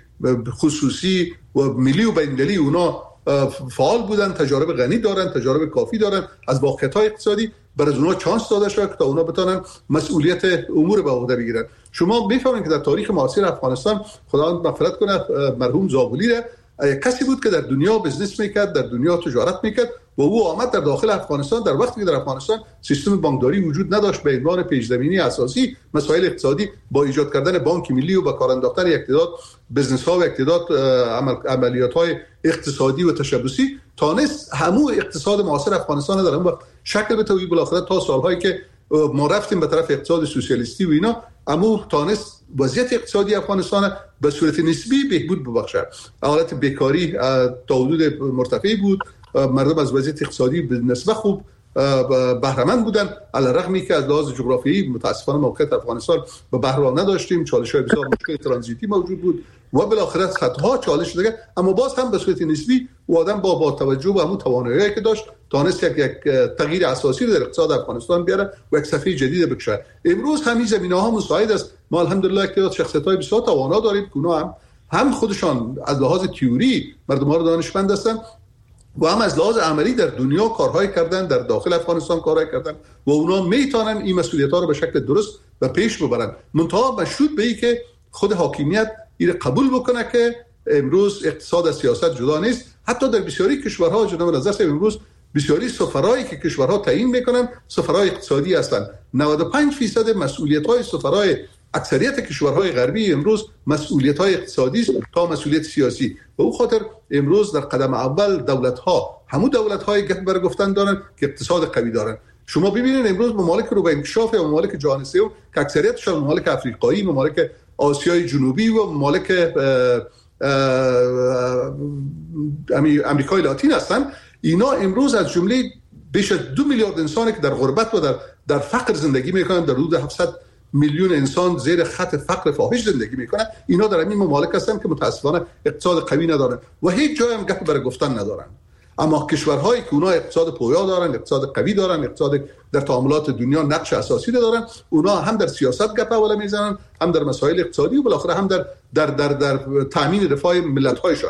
خصوصی و ملی و بین‌المللی اونا فعال بودن، تجارب غنی دارن، تجارب کافی دارن، از واقعیت‌های اقتصادی بر از اونا چانس داده شده که تا اونا بتونن مسئولیت امور به عهده بگیرن. شما میفهمید که در تاریخ معاصر افغانستان، خداوند مغفرت کنه، مرحوم زابلی را کسی بود که در دنیا بزنس میکرد، در دنیا تجارت میکرد و او آمد در داخل افغانستان در وقتی که در افغانستان سیستم بانکداری وجود نداشت، به عنوان پیش‌زمینی اساسی مسائل اقتصادی با ایجاد کردن بانک ملی و با کار انداختن یک تعداد بزنس ها و یک تعداد عملیات های اقتصادی و تشبثی تانست همو اقتصاد معاصر افغانستان در اون وقت شکل بده و بالاخره تا سالهایی که ما رفتیم به طرف اقتصاد سوسیالیستی و اینا، اما تانست وضعیت اقتصادی افغانستان به صورت نسبی بهبود ببخشه. حالت بیکاری تا حدود مرتفعی بود، مردم از وضعیت اقتصادی به نسبت خوب بهره‌مند بودن، علی رغمی که از لحاظ جغرافیایی متاسفانه موقعیت افغانستان به بحر را نداشتیم، چالش‌های بسیار مشکل ترانزیتی موجود بود و بالاخره خطاها چالش دیگه، اما باز هم به صورت نسبی و آدم با با توجه به همون توانایی‌ای که داشت تانست یک یک تغییر اساسی در اقتصاد افغانستان بیاره و یک صفحه جدید بکشه. امروز همین زمینه‌ها مساعد است. ما الحمدلله که شخصیت‌های بسیار توانا داریم که اونا هم هم خودشان از لحاظ تئوری مردم‌ها رو دانشمند هستند و هم از لحاظ عملی در دنیا کارهای کردن، در داخل افغانستان کارهای کردن و اونا میتونن این مسئولیت‌ها رو به شکل درست و پیش ببرن. منتها مشروط به این که خود حاکمیت این قبول بکنه که امروز اقتصاد از سیاست جدا نیست. حتی در بسیاری کشورها جناب نظر امروز بسیاری سفرایی که کشورها تعیین میکنن سفرای اقتصادی هستند. نود و پنج درصد مسئولیت‌های سفرای اکثریت کشورهای غربی امروز مسئولیت‌های اقتصادی است تا مسئولیت سیاسی. به اون خاطر امروز در قدم اول دولت‌ها همون دولت‌های گپ بر گفتن دارن که اقتصاد قوی دارن. شما ببینید امروز ممالک رو به انکشاف یا ممالک جهان سوم که اکثریتشون ممالک آفریقایی، ممالک آسیای جنوبی و ممالک امریکای لاتین هستن، اینا امروز از جمله بیش از دو میلیارد انسانی که در غربت و در در فقر زندگی میکنن، در حدود هفتصد میلیون انسان زیر خط فقر فاحش زندگی میکنن، اینا در این ممالک هستن که متاسفانه اقتصاد قوی ندارن و هیچ جای هم گپ برای گفتن ندارن. اما کشورهایی که اونا اقتصاد پویا دارن، اقتصاد قوی دارن، اقتصاد در تعاملات دنیا نقش اساسی دارن، اونا هم در سیاست گپ اول میزنن، هم در مسائل اقتصادی و بالاخره هم در در در در تامین رفاه ملت‌هایشان.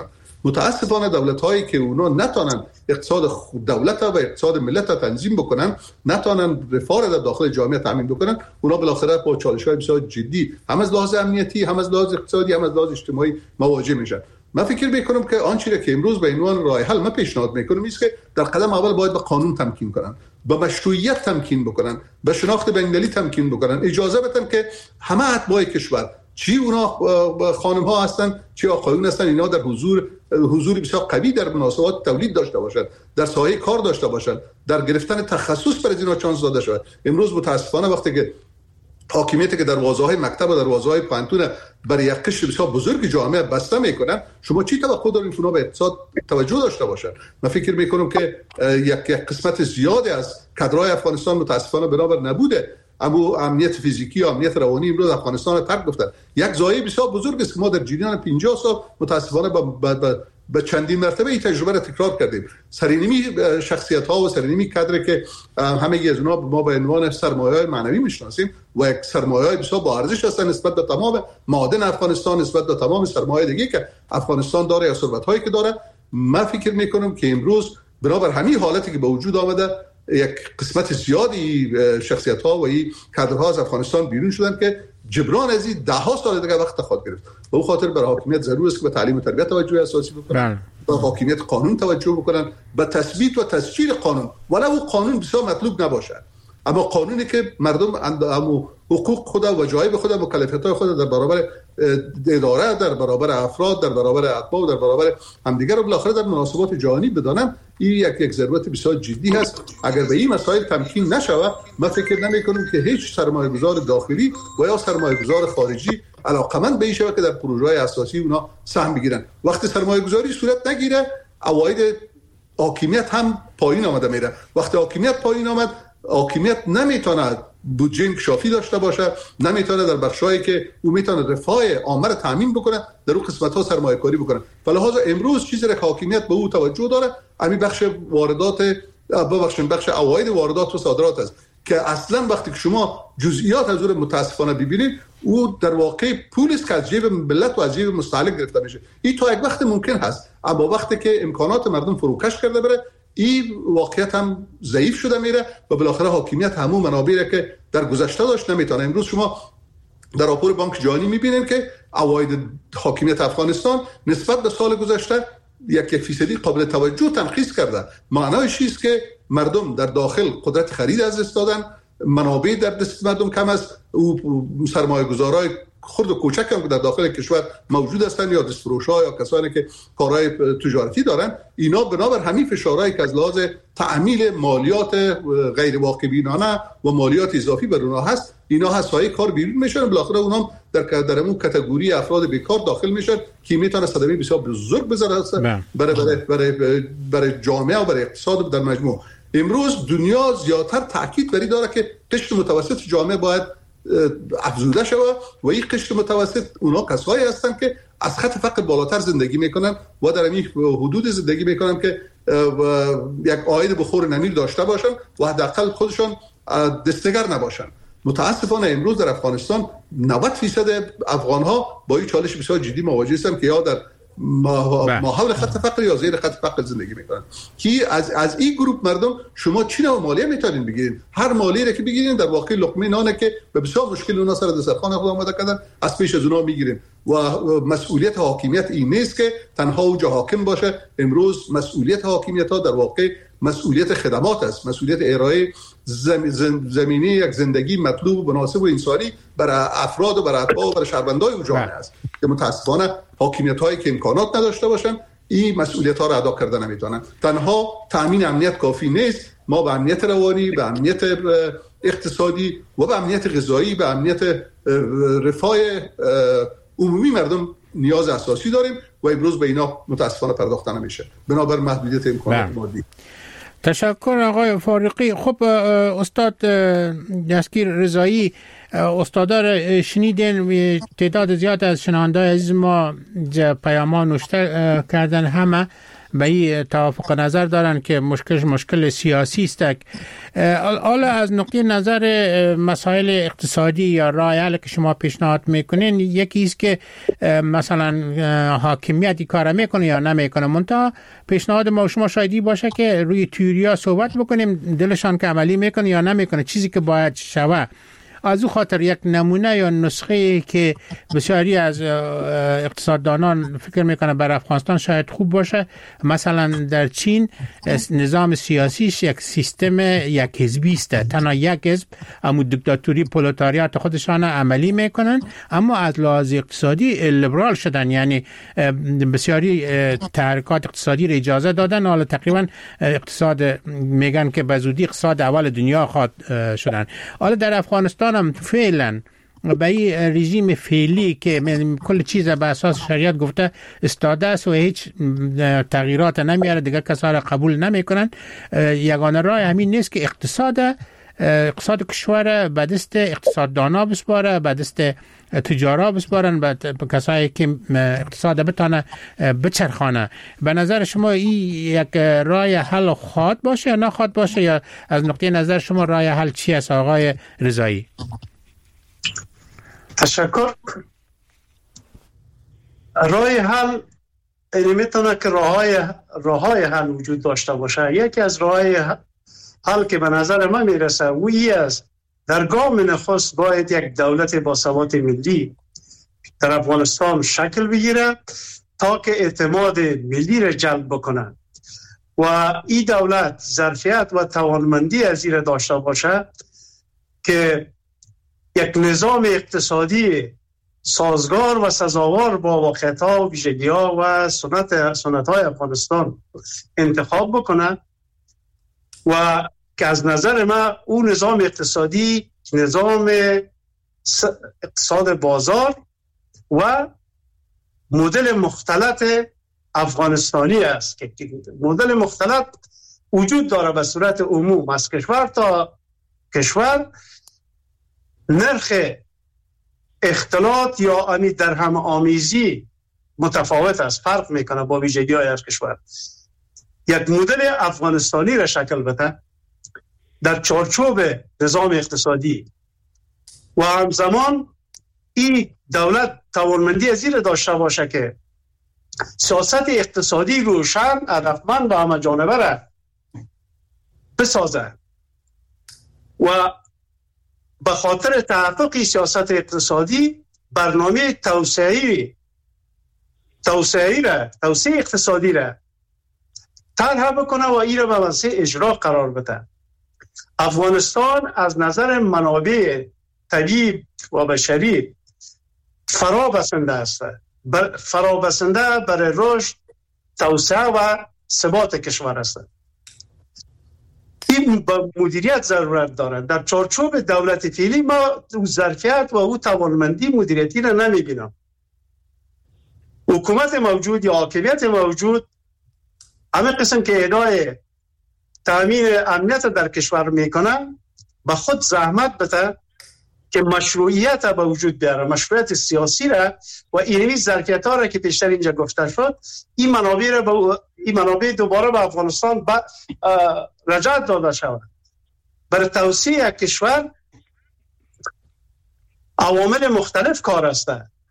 متاسفانه دولت هایی که اونا نتونن اقتصاد دولت و اقتصاد ملت را تنظیم بکنن، نتونن رفاه در داخل جامعه تامین بکنن، اونا بالاخره با چالش های بسیار جدی هم از لحاظ امنیتی، هم از لحاظ اقتصادی، هم از لحاظ اجتماعی مواجه میشن. من فکر میکنم که آنچه که امروز به عنوان راه حل من پیشنهاد میکنم است که در قدم اول باید به قانون تمکین کنن، به مشروعیت تمکین بکنن، به شناخت بین‌المللی تمکین بکنن، اجازه بدن که همه اتباع کشور، چی اونا خانم ها هستن چی آقایون هستن، اینا در حضور حضوری بسیار قوی در مناسبات تولید داشته باشند، در ساحه کار داشته باشند، در گرفتن تخصص برای اینا چانس داده شود. امروز متاسفانه وقتی که حاکمیتی که دروازه‌های مکتب و دروازه‌های پانتون برای یک قشر بسیار بزرگ جامعه بسته میکنن، شما چی توقع دارین اونا به اقتصاد توجه داشته باشن؟ من فکر میکنم که یک یک قسمت زیادی از کادرهای افغانستان متاسفانه بنابر نبوده اما امنیت فیزیکی و امنیت روانی امروز افغانستان رو ترک گفتن. یک زایه بسیار بزرگ است که ما در جریان پنجاه سال متاسفانه با به چندین مرتبه این تجربه را تکرار کردیم. سرینمی شخصیت ها و سرینمی کادر که همه از اونها ما به عنوان سرمایه‌های معنوی میشناسیم و یک سرمایه‌های بسیار با ارزش هستند نسبت به تمام معادن افغانستان، نسبت به تمام سرمایه دیگه که افغانستان داره یا ثروت‌هایی که داره. من فکر میکنم که امروز بنابر همین حالتی که به وجود آمده یک قسمت زیادی شخصیت ها و این کادرها از افغانستان بیرون شدن که جبران از این ده ها سال دیگه وقت خواهد گرفت. به اون خاطر برای حاکمیت ضرور است که به تعلیم و تربیت توجه اساسی بکنن، به حاکمیت قانون توجه بکنن، به تثبیت و تسجیل قانون، ولو قانون بسیار مطلوب نباشه، اما قانونی که مردم اندامو حقوق خود و وجایب خود و مکلفیت‌های خود در برابر اداره، در برابر افراد، در برابر اتباع و در برابر همدیگر رو بالاخره در مناسبات جهانی بدانن، این یک یک ضرورت بسیار جدی هست. اگر به این مسائل تمکین نشود، من فکر نمی‌کنم که هیچ سرمایه‌گذار داخلی و یا سرمایه‌گذار خارجی علاقمند به این شود که در پروژه‌های اساسی اونا سهم بگیرن. وقتی سرمایه‌گذاری صورت نگیره، عواید حاکمیت هم پایین آمده میره. وقتی حاکمیت پایین آمد، حاکمیت نمیتونه بودجه انکشافی داشته باشه، نمیتونه در بخشایی که او میتونه رفاه عامه را تامین بکنه در اون قسمت‌ها سرمایه‌گذاری بکنه. فلهذا امروز چیزی که حاکمیت به او توجه داره همین بخش واردات، ببخشید بخش عواید واردات و صادرات است که اصلا وقتی که شما جزئیات از اون متاسفانه ببینید، او در واقع پولی است که از جیب ملت و از جیب مستهلک گرفته میشه. این تا یک وقت ممکن هست، اما وقتی که امکانات مردم فروکش کرده بره، این واقعیت هم ضعیف شده میره و بالاخره حاکمیت همون منابعی که در گذشته داشت نمیتونه. امروز شما در راپور بانک جهانی میبینید که عواید حاکمیت افغانستان نسبت به سال گذشته یک یک فیصدی قابل توجه تنخیص کرده. معنایش چیست که مردم در داخل قدرت خرید از دست دادن، منابع در دست مردم کم است، سرمایه‌گذارای خرد و کوچک هم در داخل کشور موجود هستند یا دستفروش‌ها یا کسانی که کارهای تجارتی دارن، اینا بنابر همین فشارهایی که از لحاظ تعمیل مالیات غیر واقع بینانه و مالیات اضافی بر اونها هست، اینا هستای کار بیرون میشن، بالاخره اونها در در اون کاتگوری افراد بیکار داخل میشن که میتونه صدمه بسیار بزرگ بذاره برای برای برای برای جامعه و برای اقتصاد در مجموع. امروز دنیا زیادتر تاکید بر این داره که قشر متوسط جامعه باید افزوده شود و این قشر متوسط اونا کسایی هستند که از خط فقر بالاتر زندگی میکنن و در این حدود زندگی میکنن که یک عاید بخور نمیر داشته باشن و حداقل خودشون دستگر نباشن. متاسفانه امروز در افغانستان نود درصد افغان ها با این چالش بسیار جدی مواجه هستند که یا در ما حول خط فقر یا زیر خط فقر زندگی میکنن. کی از از این گروه مردم شما چی نوع مالیه میتونین بگیرین؟ هر مالیه را که بگیرین در واقع لقمه نانه که به بسیار مشکل اونا سر دسترخوان خود آماده کردن از پیش از اونا میگیرین و مسئولیت حاکمیت این نیست که تنها اونجا حاکم باشه. امروز مسئولیت حاکمیت ها در واقع مسئولیت خدمات است، مسئولیت ارائه زمینی یک زندگی مطلوب و مناسب و انسانی برای افراد و برای اتباع و برای شهروندان اون جامعه است که متاسفانه حاکمیت هایی که امکانات نداشته باشن این مسئولیت ها را ادا کرده نمیتونن. تنها تامین امنیت کافی نیست، ما به امنیت روانی، به امنیت اقتصادی و به امنیت غذایی، به امنیت رفاه عمومی مردم نیاز اساسی داریم و امروز به اینا متاسفانه پرداخته نمیشه بنابر محدودیت امکانات مادی. تشکر آقای فارقی. خب استاد دستگیر رضایی، استادار شنیدین تعداد زیاد از شنونده‌های عزیز ما پیامان نوشته کردن، همه به این توافق نظر دارن که مشکل مشکل سیاسی است. حالا از نقطه نظر مسائل اقتصادی یا راه حل که شما پیشنهاد میکنین، یکی است که مثلا حاکمیت کار میکنه یا نمیکنه، منتها پیشنهاد ما شما شایدی باشه که روی تئوریا صحبت بکنیم دلشان که عملی میکنه یا نمیکنه، چیزی که باید شوه. از او خاطر یک نمونه یا نسخه که بسیاری از اقتصاددانان فکر میکنه بر افغانستان شاید خوب باشه، مثلا در چین نظام سیاسیش یک سیستم یک حزبی است، تنها یک حزب اما دیکتاتوری پرولتاریات خودشان عملی میکنن، اما از لحاظ اقتصادی لیبرال شدن، یعنی بسیاری تحرکات اقتصادی را اجازه دادن. حالا تقریبا اقتصاد میگن که به زودی اقتصاد اول دنیا خواهد شدن. حالا در افغانستان هم فعلا به این رژیم فعلی که کل چیز به اساس شریعت گفته استاده است و هیچ تغییرات نمیاره، دیگر کسا را قبول نمیکنن، یگانه راه همین نیست که اقتصاد اقتصاد کشور به دست اقتصاددانا بسپاره، به دست تجارا بسپارن، به کسایی که اقتصاد بتانه بچرخانه. به نظر شما این یک راه حل خواهد باشه یا نخواهد باشه، یا از نقطه نظر شما راه حل چی است آقای رضایی؟ تشکر. راه حل این میتونه که راههای راههای حل وجود داشته باشه. یکی از راههای حل که به نظر من میرسه و این است در گام نخست باید یک دولت با ثبات ملی در افغانستان شکل بگیره تا که اعتماد ملی را جلب بکنه و این دولت ظرفیت و توانمندی از این داشته باشه که یک نظام اقتصادی سازگار و سزاوار با واقعیت‌ها و ویژگی‌ها و سنت سنت‌های افغانستان انتخاب بکنه و که از نظر من اون نظام اقتصادی نظام اقتصاد بازار و مدل مختلط افغانستانی است که مدل مختلط وجود داره به صورت عموم از کشور تا کشور. نرخ اختلاط یا آنی در هم آمیزی متفاوت است، فرق میکنه با ویژگی های از کشور. یک مدل افغانستانی را شکل بده در چارچوب نظام اقتصادی و همزمان این دولت توانمندی از این داشته باشه که سیاست اقتصادی روشن، هدفمند و همه جانبه را بسازه و به خاطر تحقق سیاست اقتصادی برنامه توسعه توسعه را توسعه اقتصادی را طرح بکنه و این را به وسیله اجرا قرار بده. افغانستان از نظر منابع طبیعی و بشری فرا بسنده است، بر فرا بسنده برای رشد، توسعه و ثبات کشور است. این با مدیریت ضرورت دارد. در چارچوب دولت فعلی ما او ظرفیت و او توانمندی مدیریتی را نمیبینم. حکومت موجود یا حاکمیت موجود همه قسم که ادعای تامین امنیت در کشور میکنن به خود زحمت بده که مشروعیت به وجود بیاره، مشروعیت سیاسی را و اینوی ظرفیت ها را که پیشتر اینجا گفته شد، این منابع را با این منابع دوباره به افغانستان رجعت داده شود. برای توسعه کشور عوامل مختلف کار است.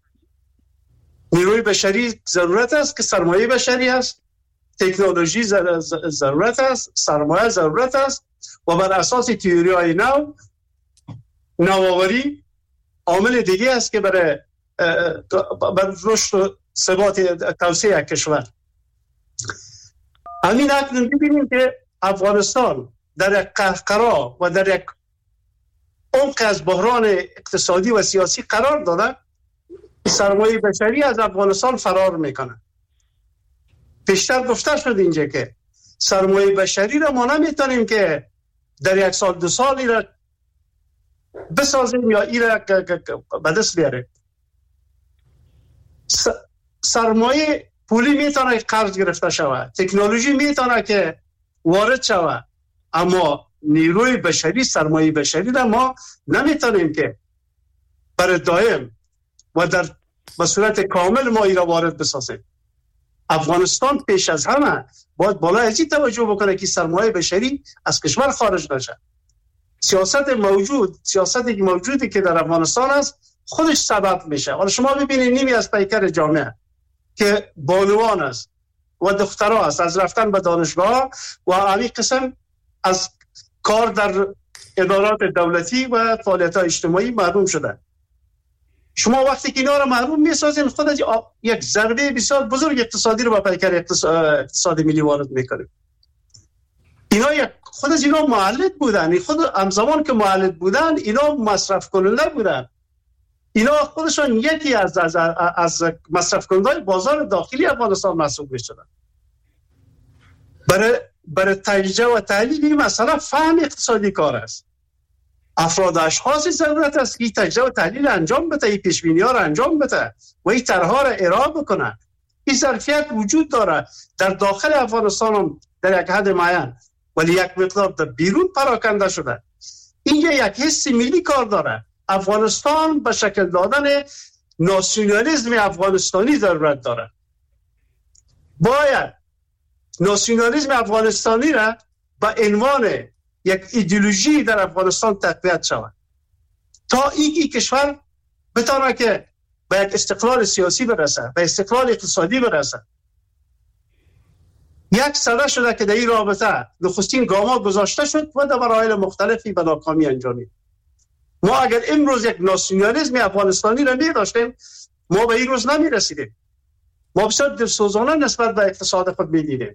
نیروی بشری ضرورت است که سرمایه بشری است، تکنولوژی ضرورت است، سرمایه ضرورت است و بر اساس تئوری های نو نوآوری عامل دیگه است که برای برای رشد و ثبات توسعه کشور. همین اکنون ببینیم که افغانستان در یک قهقرا و در یک عمق از بحران اقتصادی و سیاسی قرار داده، سرمایه بشری از افغانستان فرار میکنه. پیشتر گفته شد اینجا که سرمایه بشری را ما نمیتونیم که در یک سال دو سال ای را بسازیم یا ای را به دست بیاریم. سرمایه پولی میتونه قرض گرفته شود، تکنولوژی میتونه که وارد شود، اما نیروی بشری، سرمایه بشری را ما نمیتونیم که برای دائم و در به صورت کامل ما ای را وارد بسازیم. افغانستان پیش از همه باید بالای از این توجه بکنه که سرمایه بشری از کشور خارج نشه. سیاست موجود سیاستی که موجودی که در افغانستان است خودش سبب میشه. حالا شما ببینید نیمی از پیکر جامعه که بانوان است و دخترها است از رفتن به دانشگاه و همین قسم از کار در ادارات دولتی و فعالیت‌های اجتماعی محروم شدن. شما وقتی که اینا رو محروم می‌سازین خود از یک ضربه بسیار بزرگ اقتصادی رو به پیکر اقتصاد ملی وارد می‌کنید. اینا یک خود از اینا معلد بودن، خود همزمان که معلد بودن اینا مصرف کننده بودن. اینا خودشان یکی از از, از مصرف کننده بازار داخلی افغانستان محسوب می‌شدن. برای برای تجزیه و تحلیل این مسئله فهم اقتصادی کار است. افراد اشخاصی ضرورت است که تجزیه و تحلیل انجام بده، این پیش‌بینی‌ها را انجام بده و این طرح‌ها را ارائه بکنه. این ظرفیت وجود داره در داخل افغانستان هم در یک حد معین، ولی یک مقدار در بیرون پراکنده شده. اینجا یک حس ملی کار داره. افغانستان به شکل دادن ناسیونالیسم افغانستانی ضرورت داره. باید ناسیونالیسم افغانستانی را به عنوان یک ایدئولوژی در افغانستان تقویت شود تا این کشور بتونه که به یک استقلال سیاسی برسه، به استقلال اقتصادی برسه. یک سده شده که در این رابطه نخستین گام‌ها گذاشته شد و در مراحل مختلفی به ناکامی انجامید. ما اگر امروز یک ناسیونالیسم افغانستانی را نداشتیم ما به این روز نمی رسیدیم. ما بسیار دلسوزانه نسبت به اقتصاد خود می‌دیدیم.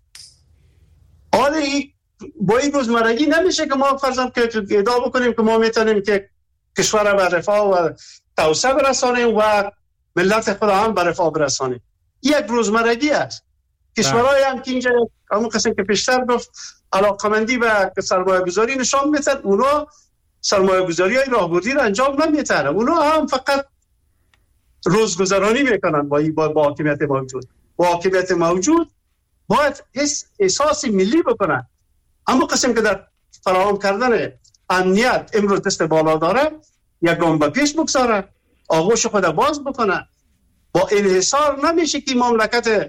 حالا با این روزمرگی نمیشه که ما فرضاً که ادعا بکنیم که ما میتونیم که کشور را به رفاه و توسعه برسانیم و ملت خود هم به رفاه برسانیم. یک روزمرگی است. کشورهای هم که اینجا همون قسم که پیشتر گفت علاقمندی به سرمایه گذاری نشان میتن، اونا سرمایه گذاری های راهبردی را انجام نمیتن. اونا هم فقط روزگذرانی میکنن با با, با حاکمیت موجود. با حاکمیت موجود باید احساس ملی بکنن. اما قسم که در فراهم کردن امنیت امروز دست بالا داره، یک گام به پیش بگذاره، آغوش خود باز بکنه. با انحصار نمیشه که مملکت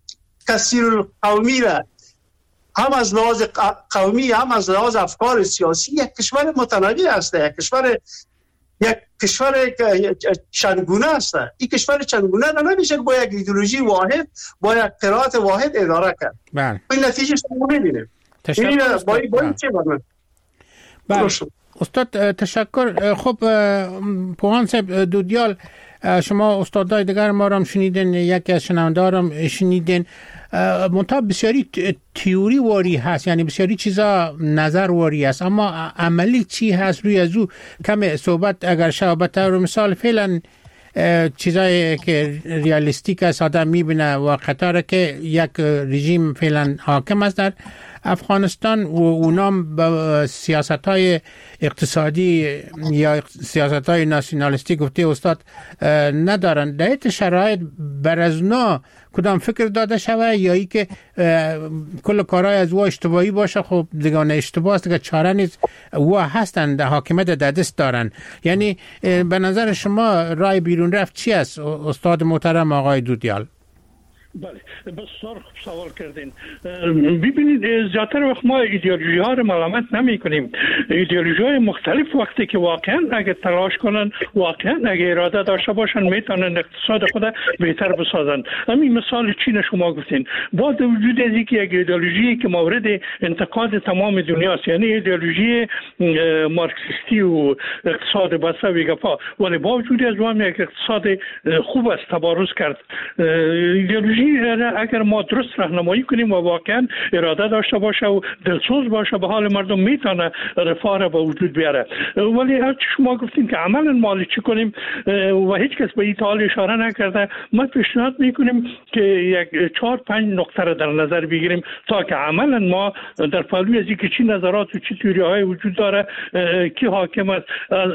کثیر قومی را هم از لحاظ قومی هم از لحاظ افکار سیاسی یک کشور متنوع است، یک کشور یک کشور چندگونه است. این کشور چندگونه را نمیشه با یک ایدئولوژی واحد با یک قرائت واحد اداره کرد. بله. این نتیجه شما می‌بینید. تشکر. با با چه بود؟ بله. استاد تشکر. خب پوهان صاحب دودیال، شما استادای دیگر ما را هم شنیدین، یکی از شنونده‌ها را هم شنیدین. منتها بسیاری تئوری واری هست، یعنی بسیاری چیزا نظر واری است، اما عملی چی هست روی از او کم صحبت اگر شابت رو مثال فعلا چیزایی که ریالیستیک است آدم میبینه و قطاره که یک رژیم فعلا حاکم است در افغانستان و اونام با سیاست های اقتصادی یا سیاست های ناسیونالیستی گفته استاد ندارن. در این شرایط بر از نا کدام فکر داده شوه یا ای که کل کارهای از او اشتباهی باشه؟ خب دیگه اشتباه است، دیگه چاره نیست، او هستند حاکمیت در دست دارن. یعنی به نظر شما رای بیرون رفت چی است استاد محترم آقای دودیال؟ بله بسیار خوب سوال کردین. ببینید زیادتر وقت ما ایدئولوژی ها رو ملامت نمی کنیم. ایدئولوژی های مختلف وقتی که واقعا اگه تلاش کنن، واقعا اگه اراده داشته باشن، میتونن اقتصاد خود بهتر بسازن. همین مثال چین شما گفتین، با وجود از اینکه یک ایدئولوژی که مورد انتقاد تمام دنیاست، یعنی ایدئولوژی مارکسیستی و اقتصاد بسته و گپا، ولی با وجود از اون یک اقتصاد خوب است تبارز کرد. ایدئولوژی اگر ما درست راهنمایی کنیم و واقعا اراده داشته باشه و دلسوز باشه به حال مردم، میتونه رفاه را به وجود بیاره. ولی هر شما گفتین که عملا ما چی کنیم و هیچ کس به این حال اشاره نکرده، ما پیشنهاد میکنیم که یک چهار پنج نقطه را در نظر بگیریم تا که عملا ما در پهلوی از اینکه چی نظرات و چی تئوری های وجود داره، کی حاکم است،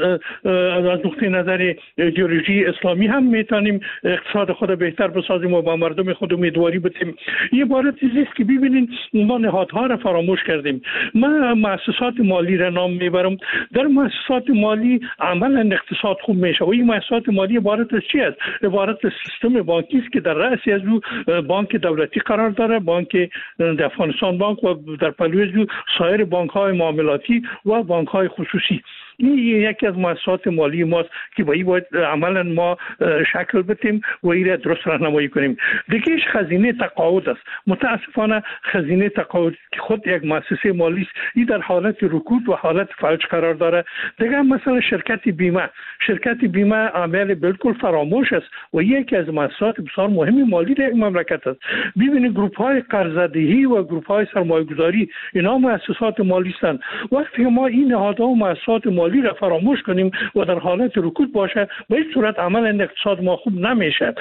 از نقطه نظر ایدئولوژی اسلامی هم میتونیم اقتصاد خود بهتر بسازیم و با مردم خود امیدواری بتیم. یه عبارت چیزی است که ببینید ما نهادها را فراموش کردیم. من مؤسسات مالی را نام میبرم. در مؤسسات مالی عملا اقتصاد خوب میشه و این مؤسسات مالی عبارت از چی است؟ عبارت از سیستم بانکی است که در رأس از او بانک دولتی قرار داره، بانک در افغانستان بانک و در پلوی از او سایر بانک های معاملاتی و بانک های خصوصی. این یکی از مؤسسات مالی ماست که با این باید عملا ما شکل بدیم و این را درست راهنمایی کنیم. دیگه خزینه تقاعد است. متاسفانه خزینه تقاعد که خود یک مؤسسه مالی است، این در حالت رکود و حالت فلج قرار داره. دیگه مثلا شرکت بیمه، شرکت بیمه عمل بالکل فراموش است و یکی از مؤسسات بسیار مهمی مالی در این مملکت است. ببینید گروپ های قرضه‌دهی و گروپ های سرمایه‌گذاری اینا مؤسسات مالی هستند. وقتی ما این نهادها و مؤسسات مالی را فراموش کنیم و در حالت رکود باشه، به این صورت عمل اقتصاد ما خوب نمیشه.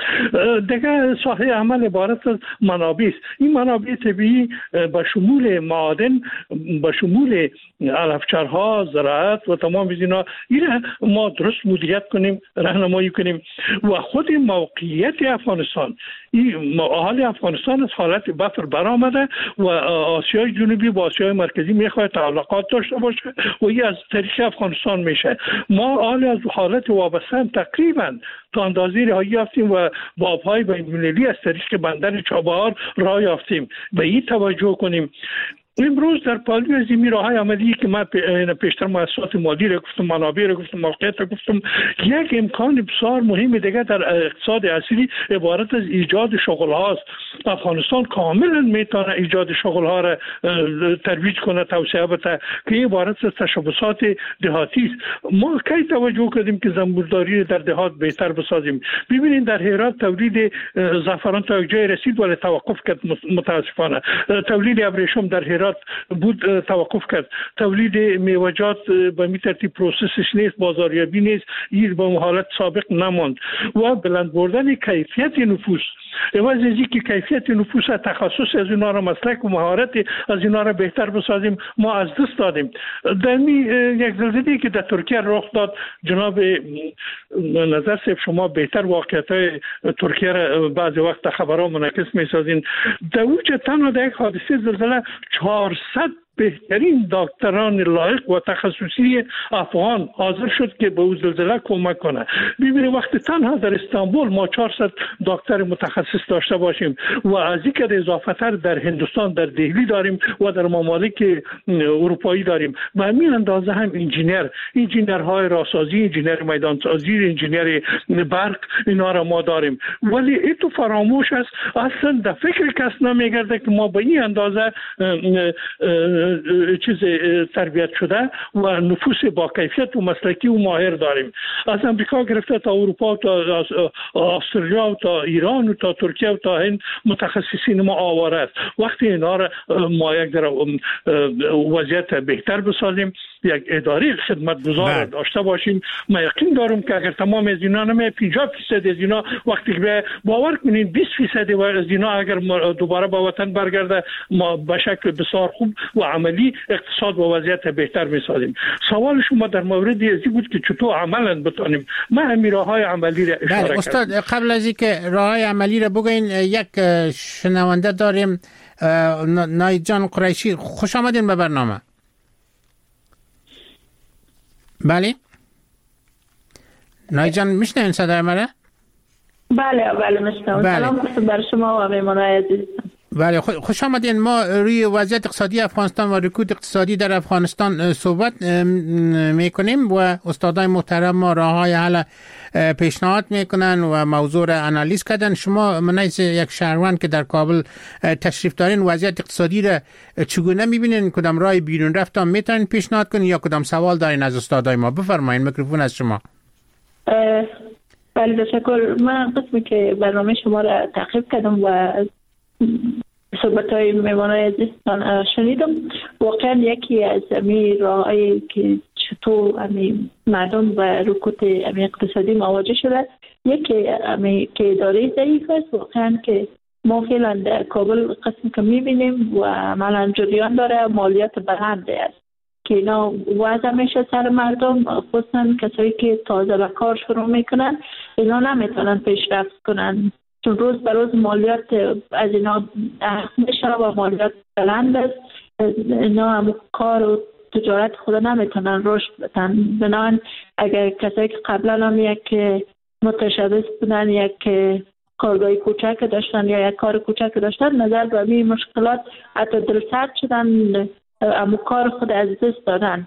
دیگه ساحه عمل عبارت از منابع است. این منابع طبیعی به شمول معادن، به شمول علفچرها، زراعت و تمام اینا، اینا ما درست مدیریت کنیم، راهنمایی کنیم و خود موقعیت افغانستان، این حال افغانستان از حالت بفر برآمده و آسیای جنوبی با آسیای مرکزی میخواد تعلقات داشته باشه و این از طریق افغانستان میشه. ما حال از حالت وابسته تقریبا تا اندازه رهایی یافتیم و با آبهای بین‌المللی از طریق بندر چابهار راه یافتیم. به این توجه کنیم. امروز در پالوی از این راه‌های عملی که من پیشتر مؤسسات مالی را گفتم، منابع را گفتم، موقعیت را گفتم، یک امکان بسیار مهم دیگه در اقتصاد اصلی عبارت از ایجاد شغل هاست. افغانستان کاملا میتونه ایجاد شغل ها را ترویج کنه، توسعه بده که عبارت از تشبثات دهاتی است. ما کی توجه کردیم که زنبورداری در دهات بهتر بسازیم؟ ببینید در هرات تولید زعفران تا یک جای رسید ولی توقف کرد متاسفانه. تولید ابریشم در هرات بود توقف کرد. تولید میوه‌جات به می ترتیب پروسسش نیست، بازاریابی نیست، این به حالت سابق نماند و بلند بردن کیفیت نفوس. عوض از اینکه کیفیت نفوس، تخصص از اینا را، مسلک و مهارت از اینا را بهتر بسازیم، ما از دست دادیم. در می یک زلزله‌ای که در ترکیه رخ داد، جناب نظر صاحب شما بهتر واقعیت‌های ترکیه را بعضی وقت خبرها منعکس می‌سازین. در اوج تنها در یک حادثه زلزله چهارصد بهترین دکتران لایق و تخصصی افغان حاضر شد که به او زلزله کمک کنه. ببینید وقتی تنها در استانبول ما چهارصد دکتر متخصص داشته باشیم و از این که اضافه تر در هندوستان در دهلی داریم و در ممالک اروپایی داریم، به همین اندازه هم انجینر، انجینرهای راهسازی، انجینر میدانسازی، انجینر برق، اینا را ما داریم. ولی این تو فراموش است، اصلا در فکر کس نمیگرده که ما به این اندازه چیز تربیت شده و نفوس با کیفیت و مسلکی و ماهر داریم. از امریکا گرفته تا اروپا، تا استرالیا و تا ایران و تا ترکیه و تا هند متخصصین ما آواره است. وقتی اینا را ما یک در وضعیت بهتر بسازیم، یک اداره خدمتگزار داشته باشیم، ما یقین دارم که اگر تمام از اینا نمی پنجاه درصد از اینا وقتی که باور کنین بیست درصد از اینا اگر دوباره به وطن برگرده، ما به شکل بسیار خوب و عملی اقتصاد و وضعیت بهتر میسازیم. سوال شما در مورد ازی بود که چطور عملا بتونیم. من همین راههای عملی را اشاره کردم. استاد قبل از اینکه راههای عملی را بگوین، یک شنونده داریم، نایید جان قریشی. خوش آمدین به برنامه. بله نایید جان میشنوین صدای منه؟ بله بله میشنوم. سلام بر شما و مهمانان عزیز. بله خوش آمدین. ما روی وضعیت اقتصادی افغانستان و رکود اقتصادی در افغانستان صحبت میکنیم و استادای محترم ما راههای حل پیشنهاد میکنن و موضوع را انالیز کردن. شما منیز یک شهروند که در کابل تشریف دارین، وضعیت اقتصادی را چگونه میبینین؟ کدام راه بیرون رفتن میتونین پیشنهاد کنین یا کدام سوال دارین از استادای ما؟ بفرمایین، میکروفون از شما. بله تشکر. من قسمی که برنامه شما را تعقیب کردم و صحبت های میمانای عزیزتان شنیدم. واقعا یکی از امی راهایی که چطور امی مردم و رکود امی اقتصادی مواجه شده، یکی امی که اداره ضعیف است. واقعا که ما فعلا در کابل قسمی که میبینیم و عملا جریان داره، مالیات بلنده است که اینا وضع میشه سر مردم، خصوصا کسایی که تازه به کار شروع میکنن، اینا نمیتونن پیشرفت کنن چون روز به روز مالیات از اینا میشه و مالیات بلند است. اینا هم کار و تجارت خود نمیتونن رشد بدن. بنابراین اگر کسایی که قبلا هم یک متشبث بودن، یک کارگاه کوچک داشتن یا یک کار کوچک داشتن، نظر به این مشکلات حتی دلسرد شدن، اما کار خود از دست دادن.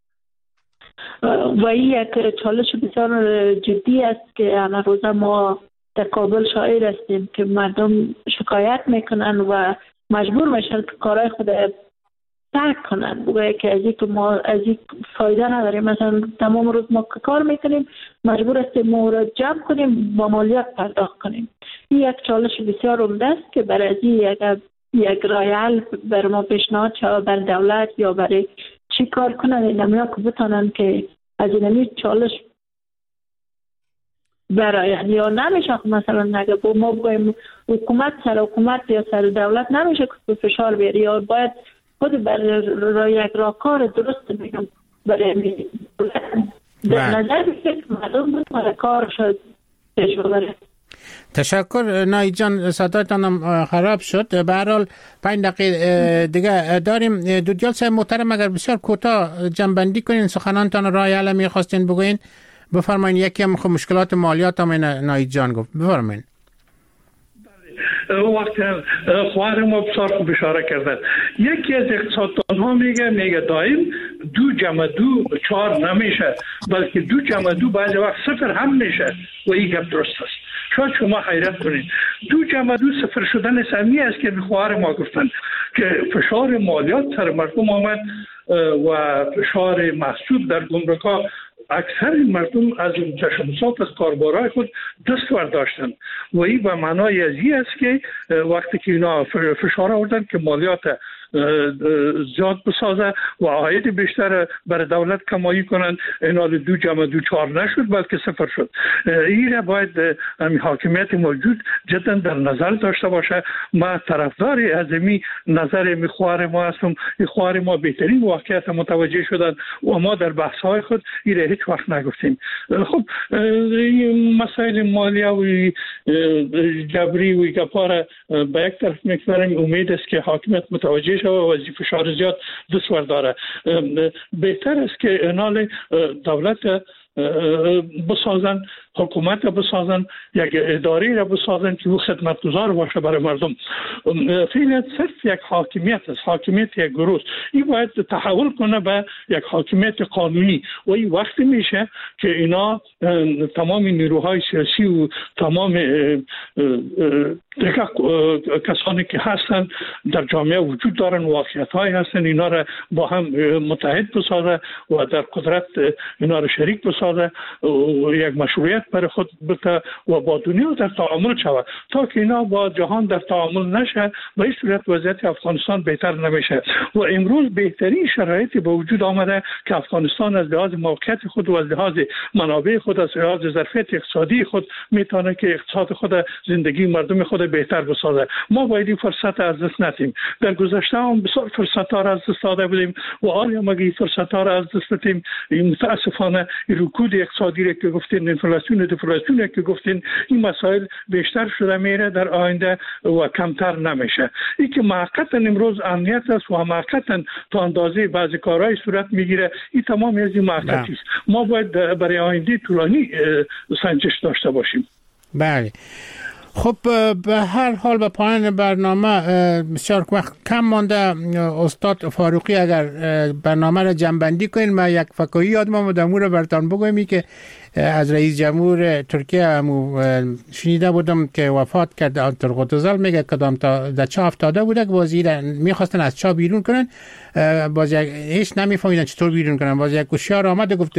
و این یک چالش بسیار جدی است که همه روزه ما در کابل شاهد هستیم که مردم شکایت میکنن و مجبور میشن که کارهای خود ترک کنن، بگویه که از این که ما از این فایده نداریم. مثلا تمام روز ما کار میکنیم، مجبور هستیم ما را جمع کنیم و مالیات پرداخت کنیم. این یک چالش بسیار عمده است که برای از یک یک راه حل بر ما پیشنهاد شود، بر دولت یا برای چی کار کنن اینمیا که بتانن که از این چالش برای یا نمیشه. مثلا نگه با ما بگویم حکومت سر حکومت یا سر دولت نمیشه که فشار بیاری، یا باید خود برای را یک راهکار درست میگم برای در نظر بگیرید که مردم بتونه کار شد پیش ببره. تشکر نایی جان، صدایتانم خراب شد. به هر حال پنج دقیقه دیگه داریم. دودیال صاحب محترم، اگر بسیار کوتاه جنبندی کنین سخنانتان راه حل میخواستین بگوین بفرمایین. یکی هم مشکلات مالیات هم نایی جان گفت، بفرمایین. وقتی خواهر ما بسیار خوب اشاره کردن. یکی از اقتصاددان ها میگه میگه دایم دو جمع دو چهار نمیشه، بلکه دو جمع دو بعضی وقت صفر هم میشه و این گپ درست است. شاید شما حیرت کنید دو جمع دو صفر شدن سمی است که خواهر ما گفتن که فشار مالیات سر مردم آمد و فشار محسوب در گمرک‌ها. اکثر مردم از تشبثات از کاربارای خود دست برداشتن و این به معنای از این است که وقتی که اینا فشار آوردن که مالیات زیاد بسازه و عاید بیشتر برای دولت کمایی کنند، اینا دو جمع دو چهار نشد بلکه صفر شد. این را باید همین حاکمیت موجود جدا در نظر داشته باشه. ما طرفدار از این نظر می خواهر ما هستم. خواهر ما بهترین واقعیت متوجه شدن و ما در بحث های خود این را هیچ وقت نگفتیم. خب مسائل مالیه و جبری و گپاره به یک طرف میگذاریم. امید است که حاکمیت متوجه و وظیفه فشار زیاد دست داره. بهتر است که انال دولت بسازن، حکومت بسازن، یک اداره را بسازن که او خدمتگزار باشه برای مردم. فعلا صرف یک حاکمیت است، حاکمیت یک گروه. این باید تحول کنه به یک حاکمیت قانونی و این وقتی میشه که اینا تمام نیروهای سیاسی و تمام دیگه کسانی که هستن در جامعه وجود دارن، واقعیت های هستن، اینا را با هم متحد بسازه و در قدرت اینا را شریک بسازه و یک مشروعیت برای خود بده و با دنیا در تعامل شود. تا که اینا با جهان در تعامل نشه به این صورت وضعیت افغانستان بهتر نمیشه. و امروز بهترین شرایطی به وجود آمده که افغانستان از لحاظ موقعیت خود و از لحاظ منابع خود، از لحاظ ظرفیت اقتصادی خود میتونه که اقتصاد خود، زندگی مردم خود بهتر بسازه. ما باید این فرصت از دست ندیم. در گذشته هم بسیار فرصت ها را از دست داده بودیم و آیا ما این فرصت ها را از دست دادیم؟ متاسفانه رکود اقتصادی را که گفتین، انفلاسیون دفلاسیون که گفتین، این مسائل بیشتر شده میره در آینده و کمتر نمیشه. این که موقتا امروز امنیت است و موقتا تا اندازه بعضی کارهای صورت میگیره، این تمام از این موقتی است. ما باید برای آینده طولانی سنجش داشته باشیم. بله. خب به هر حال به پایان برنامه بسیار وقت کم مانده. استاد فاروقی اگر برنامه را جنبندی کنین، ما یک فکایی یادم آمد امور براتون بگویم که از رئیس جمهور ترکیه همو شنیده بودم که وفات کرد. ترقوت زل میگه کدام تا در چاه افتاده بوده که بازی میخواستن از چاه بیرون کنن، باز یک هیچ نمیفهمیدن چطور بیرون کنن. باز یک گوشیار آمد گفت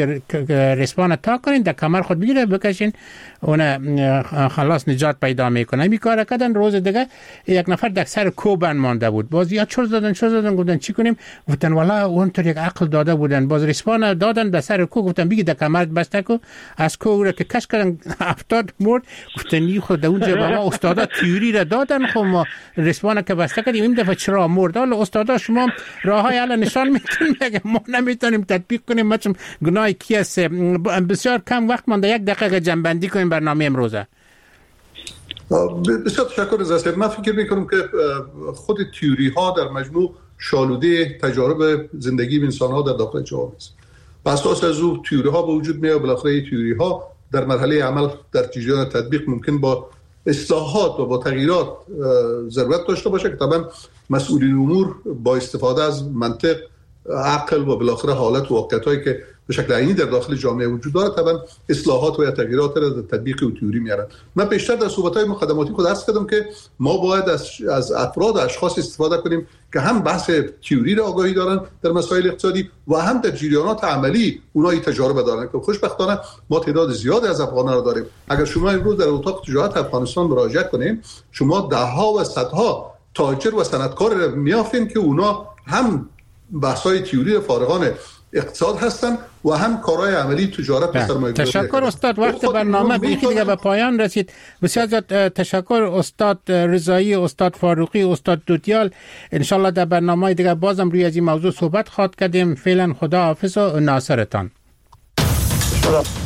رسپان تا کنین، در کمر خود بگیره بکشین، اون خلاص نجات پیدا میکنه. می کار کردن. روز دیگه یک نفر در سر کوبن مانده بود. باز یا چور زدن چور زدن گفتن چی کنیم؟ گفتن والا اون طور یک عقل داده بودن. باز رسپان دادن در سر کو، گفتن بگی در کمر بسته کو. از کو را که کش کردن افتاد مرد. گفتن نی خود اونجا با ما استادا تیوری را دادن، خب ما رسپان که بسته کردیم این دفعه چرا مرد؟ حالا استادا شما راههای الان نشان میدین، مگه ما نمیتونیم تطبیق کنیم؟ ما چون گناه کی است؟ بسیار کم وقت مونده، یک دقیقه جنبندی کنیم برنامه امروزه. بسیار تشکر از صاحب. من فکر میکنم که خود تئوری ها در مجموع شالوده تجارب زندگی انسان ها در داخل جامعه است. بر اساس از او تئوری ها به وجود میاد، بالاخره تئوری ها در مرحله عمل در جریان تطبیق ممکن با اصلاحات و با تغییرات ضرورت داشته باشه که طبعا مسئولین امور با استفاده از منطق، عقل و بالاخره حالت و واقعیتایی که به شکل عینی در داخل جامعه وجود داره طبعا اصلاحات و یا تغییرات را در تطبیق و تئوری میارن. من بیشتر در صحبت‌های مقدماتی خود عرض کردم که ما باید از از افراد و اشخاص استفاده کنیم که هم بحث تئوری را آگاهی دارن در مسائل اقتصادی و هم در جریانات عملی اونایی تجربه دارن که خوشبختانه ما تعداد زیادی از افغانان را داریم. اگر شما امروز در اتاق تجارت افغانستان مراجعه کنید، شما ده‌ها و صدها تاجر و صنعتکار را میافین که اونا هم بحث‌های تئوری فارغان اقتصاد هستن و هم کارهای عملی تجارت و سرمایه‌گذاری. تشکر استاد، وقت برنامه بیخی دیگه به پایان رسید. بسیار زیاد تشکر استاد رضایی، استاد فاروقی، استاد دوتیال. انشالله در برنامه دیگه بازم روی از این موضوع صحبت خواهد کردیم. فعلا خدا حافظ و ناصرتان.